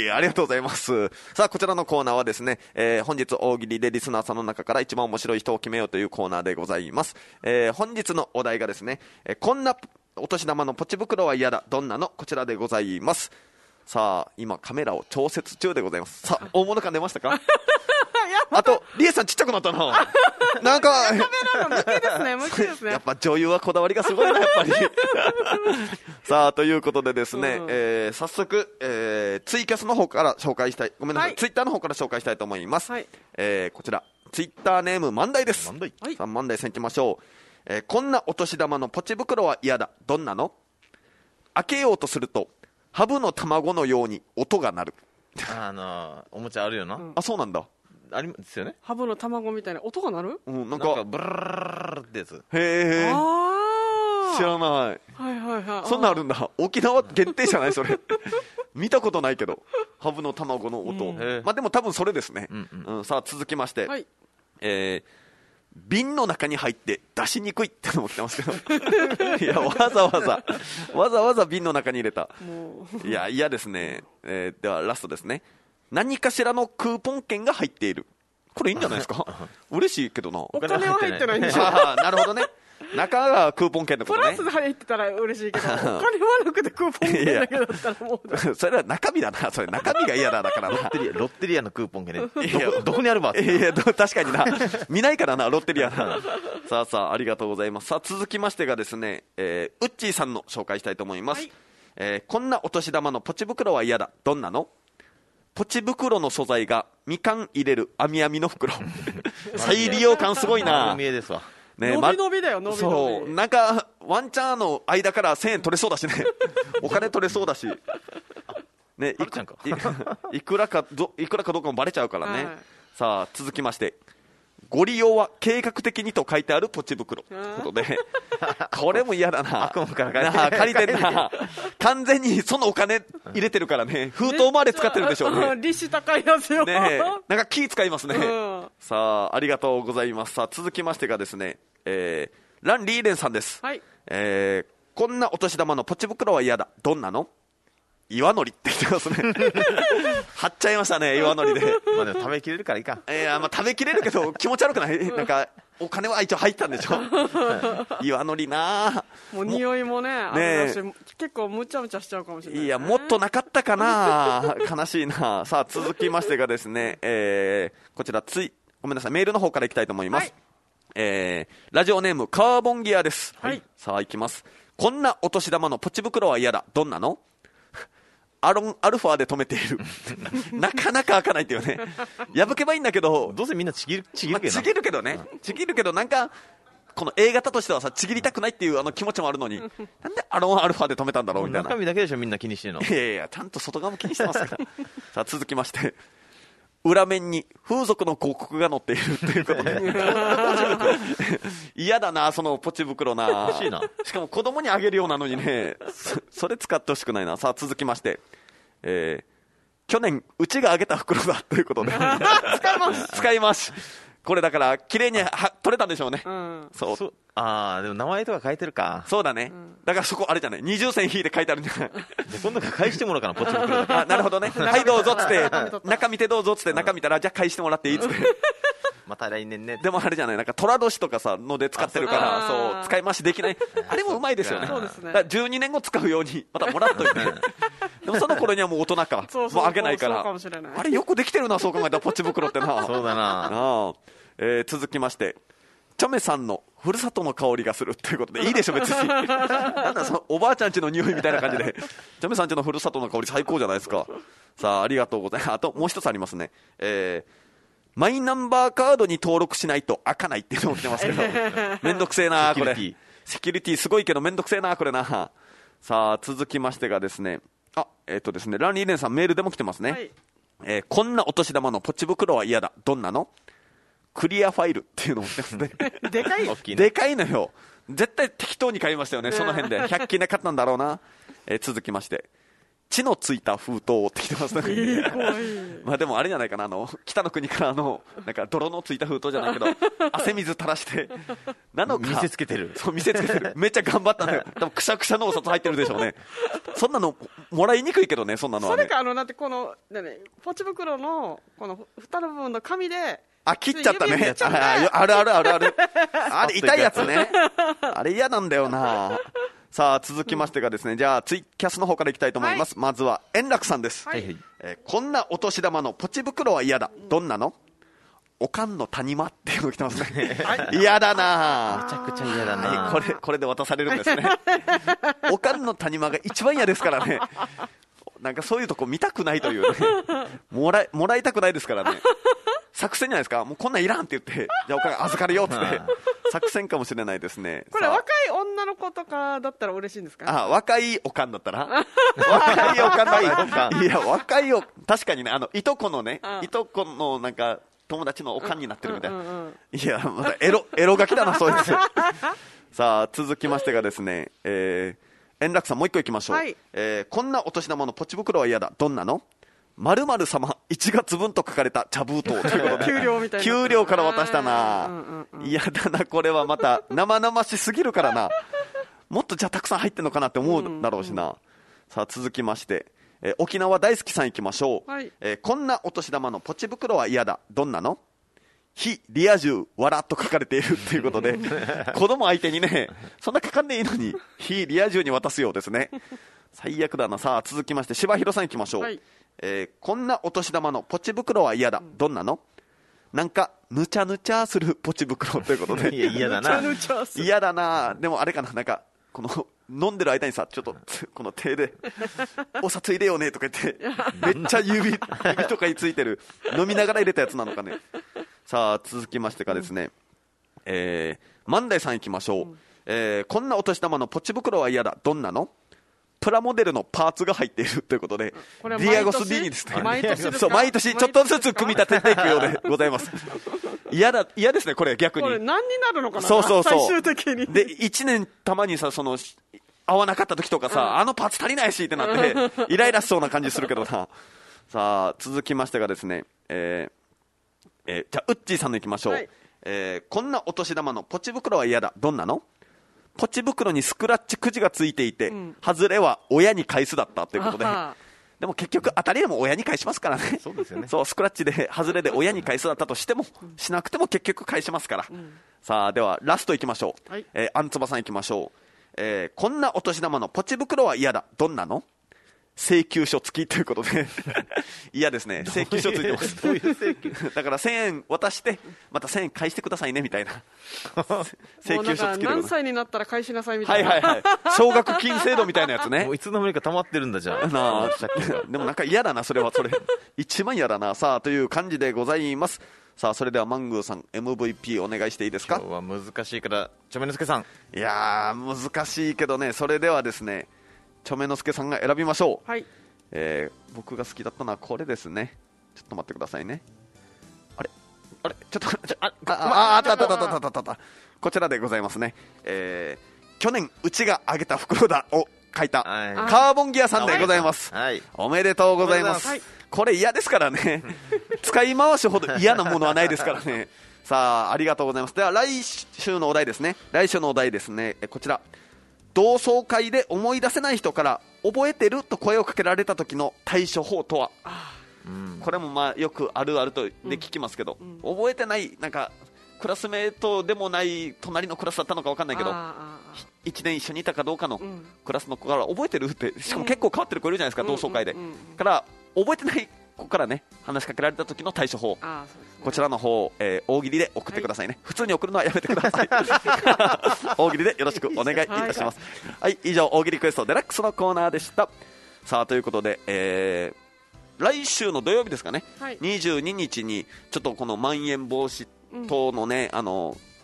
ありがとうございます。さあこちらのコーナーはですね、本日大喜利でリスナーさんの中から一番面白い人を決めようというコーナーでございます。本日のお題がですね、こんなお年玉のポチ袋は嫌だ、どんなの、こちらでございます。さあ今カメラを調節中でございます。さあ大物感出ましたか？あとリエさんちっちゃくなったな。なんかカメラの向きですね、向きですね。 やっぱ女優はこだわりがすごいな、やっぱり。さあということでですね、早速、ツイキャスの方から紹介したい、ごめんなさい、ツイッターの方から紹介したいと思います。はい、こちらツイッターネーム万代です。さあ万代さんいきましょう。こんなお年玉のポチ袋は嫌だ、どんなの？開けようとするとハブの卵のように音が鳴る。 おもちゃあるよな。 あ、そうなんだ。 ありますよね。 ハブの卵みたいな音が鳴る？ なんかブルルルってやつ。 へえ。知らない。 はいはいはい。 そんなんあるんだ。沖縄限定じゃないそれ。見たことないけど、ハブの卵の音。まあでも多分それですね。さあ続きまして、瓶の中に入って出しにくいって思ってますけど。いやわざわざ瓶の中に入れた。いや嫌ですね。ではラストですね。何かしらのクーポン券が入っている。これいいんじゃないですか？嬉しいけどな。 お金は入ってないんでしょ。 なるほどね。中がクーポン券ってことね。 プラス入ってたら嬉しいけど、お金はなくてクーポン券だけだったらもう。 それは中身だな。それ中身が嫌だからな。 ロッテリアのクーポン券ね。どこにあるば。 いや確かにな。見ないからな、ロッテリアな。さあありがとうございます。さあ続きましてがですね、ウッチーさんの紹介したいと思います。こんなお年玉のポチ袋は嫌だ、どんなの？ポチ袋の素材がみかん入れる網網の袋。再利用感すごいな。 見えですわ。 ね、伸び伸びだよ、伸び伸び。 そう、なんかワンチャンの間から1000円取れそうだしね。お金取れそうだしね、いくらかどうかもバレちゃうからね。さあ続きまして、ご利用は計画的にと書いてあるポチ袋ということで、これも嫌だな。 悪夢から借りてんな。完全にそのお金入れてるからね。封筒まで使ってるでしょうね。 利子高いやつよね。なんか気使いますね。さあありがとうございます。さあ続きましてがですね、ランリーレンさんです。 はい。 こんなお年玉のポチ袋は嫌だ、どんなの？岩のりって言ってますね。貼っちゃいましたね、岩のりで。 まあでも食べきれるからいいか。 まあ食べきれるけど気持ち悪くない？なんかお金は一応入ったんでしょ。岩のりな。 もう匂いもね、結構むちゃむちゃしちゃうかもしれない。 いやもっとなかったかな。悲しいな。さあ続きましてがですね、こちらごめんなさい、メールの方からいきたいと思います。ラジオネームカーボンギアです。さあいきます。こんなお年玉のポチ袋は嫌だ、どんなの？アロンアルファで止めている。なかなか開かないっていうね。破けばいいんだけど、 どうせみんなちぎるけど、 ちぎるけどね、ちぎるけどなんかこの A 型としてはさ、ちぎりたくないっていう気持ちもあるのに、なんでアロンアルファで止めたんだろうみたいな。 中身だけでしょみんな気にしてるの。 いやいやちゃんと外側も気にしてますから。さあ続きまして、裏面に風俗の広告が載っているということで。嫌だなそのポチ袋な。しかも子供にあげるようなのにね。それ使ってほしくないな。さあ続きまして、去年うちがあげた袋だということで。使います。これだから綺麗に取れたんでしょうね。そう。 でも名前とか書いてるか。 そうだね。だからそこあれじゃない、20銭引いて書いてあるんじゃない。 今度から返してもらおうかな、ポチ袋だけ。 なるほどね。はいどうぞっつって、中見てどうぞっつって、中見たらじゃあ返してもらっていいっつって。 また来年ね。 でもあれじゃない、なんか寅年とかさので使ってるから、そう使い回しできない。あれもうまいですよね。 そうですね。 だから12年後使うようにまたもらっといて。でもその頃にはもう大人か、もうあげないから。あれよくできてるな、そう考えたらポチ袋ってな。 そうだな。 続きまして、チョメさんのふるさとの香りがするということで、いいでしょ別に。なんだそのおばあちゃん家の匂いみたいな感じで、チョメさん家のふるさとの香り最高じゃないですか。さあありがとうございます。あともう一つありますね。マイナンバーカードに登録しないと開かないっていうのを来てますけど、めんどくせえなこれ。セキュリティすごいけどめんどくせえなこれな。さあ続きましてがですね、 ですね、ランリーレンさんメールでも来てますね。 はい、 こんなお年玉のポチ袋は嫌だ。どんなの？クリアファイルっていうのをしてますね。 でかいよ。 でかいのよ。絶対適当に買いましたよね、その辺で。100均で買ったんだろうな。続きまして。血のついた封筒をってきてますね。 怖い。 まあでもあれじゃないかな、北の国からなんか泥のついた封筒じゃないけど、汗水垂らして、なのか。 見せつけてる。 そう、見せつけてる。めっちゃ頑張ったんだよ。多分くしゃくしゃのお札入ってるでしょうね。そんなの、もらいにくいけどね、そんなのはね。 それか、なんてこの、ポチ袋の、この蓋の部分の紙で、 切っちゃったね。ある。あれ痛いやつね。あれ嫌なんだよな。さあ続きましてがですね、じゃあツイキャスの方からいきたいと思います。まずは円楽さんです。こんなお年玉のポチ袋は嫌だ。どんなの？おかんの谷間っていうの来てますね。嫌だな。 めちゃくちゃ嫌だな。 これで渡されるんですね。おかんの谷間が一番嫌ですからね。なんかそういうとこ見たくないというね。もらいたくないですからね。作戦じゃないですか。もうこんなんいらんって言って、じゃあお金預かるよって作戦かもしれないですね。 これ若い女の子とかだったら嬉しいんですか？ 若いおかんだったら若いおかんだったらいや、若い確かにね、いとこのなんか友達のおかんになってるみたいな。いや、またエロガキだな、そうです。さあ、続きましてがですね、円楽さんもう一個いきましょう。こんなお年玉のポチ袋は嫌だ。どんなの？〇〇様1月分と書かれた茶封筒ということで給料みたいな。 給料から渡したな。嫌だな、これはまた生々しすぎるからな。もっとじゃあたくさん入ってんのかなって思うだろうしな。さあ続きまして、沖縄大好きさんいきましょう。こんなお年玉のポチ袋は嫌だ。どんなの？非リア充笑と書かれているっていうことで子供相手にね、そんな書かんでいいのに非リア充に渡すようですね。最悪だな。さあ続きまして柴弘さんいきましょう。こんなお年玉のポチ袋は嫌だ。どんなの？なんかぬちゃぬちゃするポチ袋ということで。 いや、嫌だな。 嫌だな。でもあれかな、なんかこの飲んでる間にさ、ちょっとこの手でお札入れようねとか言ってめっちゃ指とかについてる、飲みながら入れたやつなのかね。さあ続きましてがですね、万代さんいきましょう。こんなお年玉のポチ袋は嫌だ。どんなの？プラモデルのパーツが入っているということで、ディアゴス D にですね、 毎年ちょっとずつ組み立てていくようでございます。嫌ですね、これ逆に。 これ何になるのかな。 そう最終的に。 で1年たまにさ、合わなかった時とかさ、パーツ足りないしってなってイライラしそうな感じするけどな。さあ続きましてがですね、じゃあウッチーさんのいきましょう。こんなお年玉のポチ袋は嫌だ。どんなの？ポチ袋にスクラッチくじがついていて、外れは親に返すだったということで、でも結局当たりでも親に返しますからね。 そうですよね。 そう、スクラッチで外れで親に返すだったとしても、しなくても結局返しますから。さあではラストいきましょう。あんつばさんいきましょう。こんなお年玉のポチ袋は嫌だ。どんなの？請求書付きということで嫌ですね。請求書付いてます。 どういう請求だから1000円渡してまた1000円返してくださいねみたいな請求書付きで。 何歳になったら返しなさいみたいな。 奨学金制度みたいなやつね。 もういつの間にか溜まってるんだじゃあ。 でもなんか嫌だな、それ一番嫌だな。さあという感じでございます。さあそれではマングーさん MVP お願いしていいですか。 今日は難しいからちょめのすけさん。 いやー難しいけどね。それではですね、ちょめのすけさんが選びましょう。僕が好きだったのはこれですね。ちょっと待ってくださいね。あれちょっとあったこちらでございますね。去年うちがあげた袋だを書いたカーボンギアさんでございます。おめでとうございます。これ嫌ですからね。使い回しほど嫌なものはないですからね。さあありがとうございます。では来週のお題ですね。こちら、同窓会で思い出せない人から覚えてると声をかけられた時の対処法とは。これもまあよくあるあるとで聞きますけど、覚えてない、なんかクラスメートでもない隣のクラスだったのか分かんないけど、1年一緒にいたかどうかのクラスの子から覚えてるって、しかも結構変わってる子いるじゃないですか、同窓会で。から覚えてない子からね話しかけられた時の対処法、こちらの方、大喜利で送ってくださいね。普通に送るのはやめてください。大喜利でよろしくお願いいたします。以上大喜利クエストデラックスのコーナーでした。さあということで、来週の土曜日ですかね、22日にちょっとこのまん延防止等のね、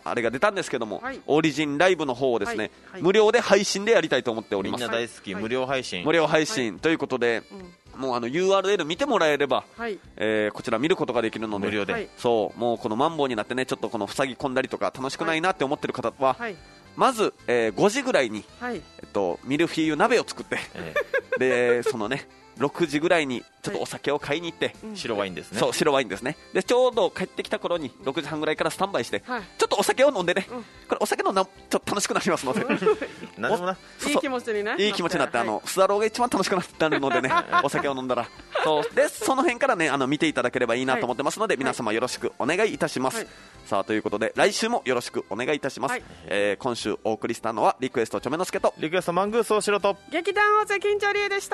あれが出たんですけども、 はい、 オリジンライブの方をですね、 はいはい、 無料で配信でやりたいと思っております。 みんな大好き、無料配信、 無料配信ということで、もうURL 見てもらえれば、こちら見ることができるので、 無料で、 そうもうこのマンボウになってね、ちょっとこの塞ぎ込んだりとか楽しくないなって思ってる方は、まず、5時ぐらいに、ミルフィーユ鍋を作って、でそのね6時ぐらいにちょっとお酒を買いに行って、 白ワインですね。 そう、白ワインですね。でちょうど帰ってきた頃に6時半ぐらいからスタンバイして、ちょっとお酒を飲んでね、これお酒のちょっと楽しくなりますので何でもな、 いい気持ちにね、 いい気持ちになって、スダローが一番楽しくなるのでねお酒を飲んだらそうで、その辺からね見ていただければいいなと思ってますので、皆様よろしくお願いいたします。さあということで来週もよろしくお願いいたします。今週お送りしたのはリクエストちょめのすけとリクエストマングース大城と劇団大瀬金ちゃりえでした。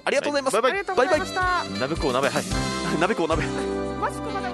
はい、ありがとうございます。 バイバイ。 ありがとうございました。 鍋こう鍋、はい、 鍋こう鍋、 マスクまで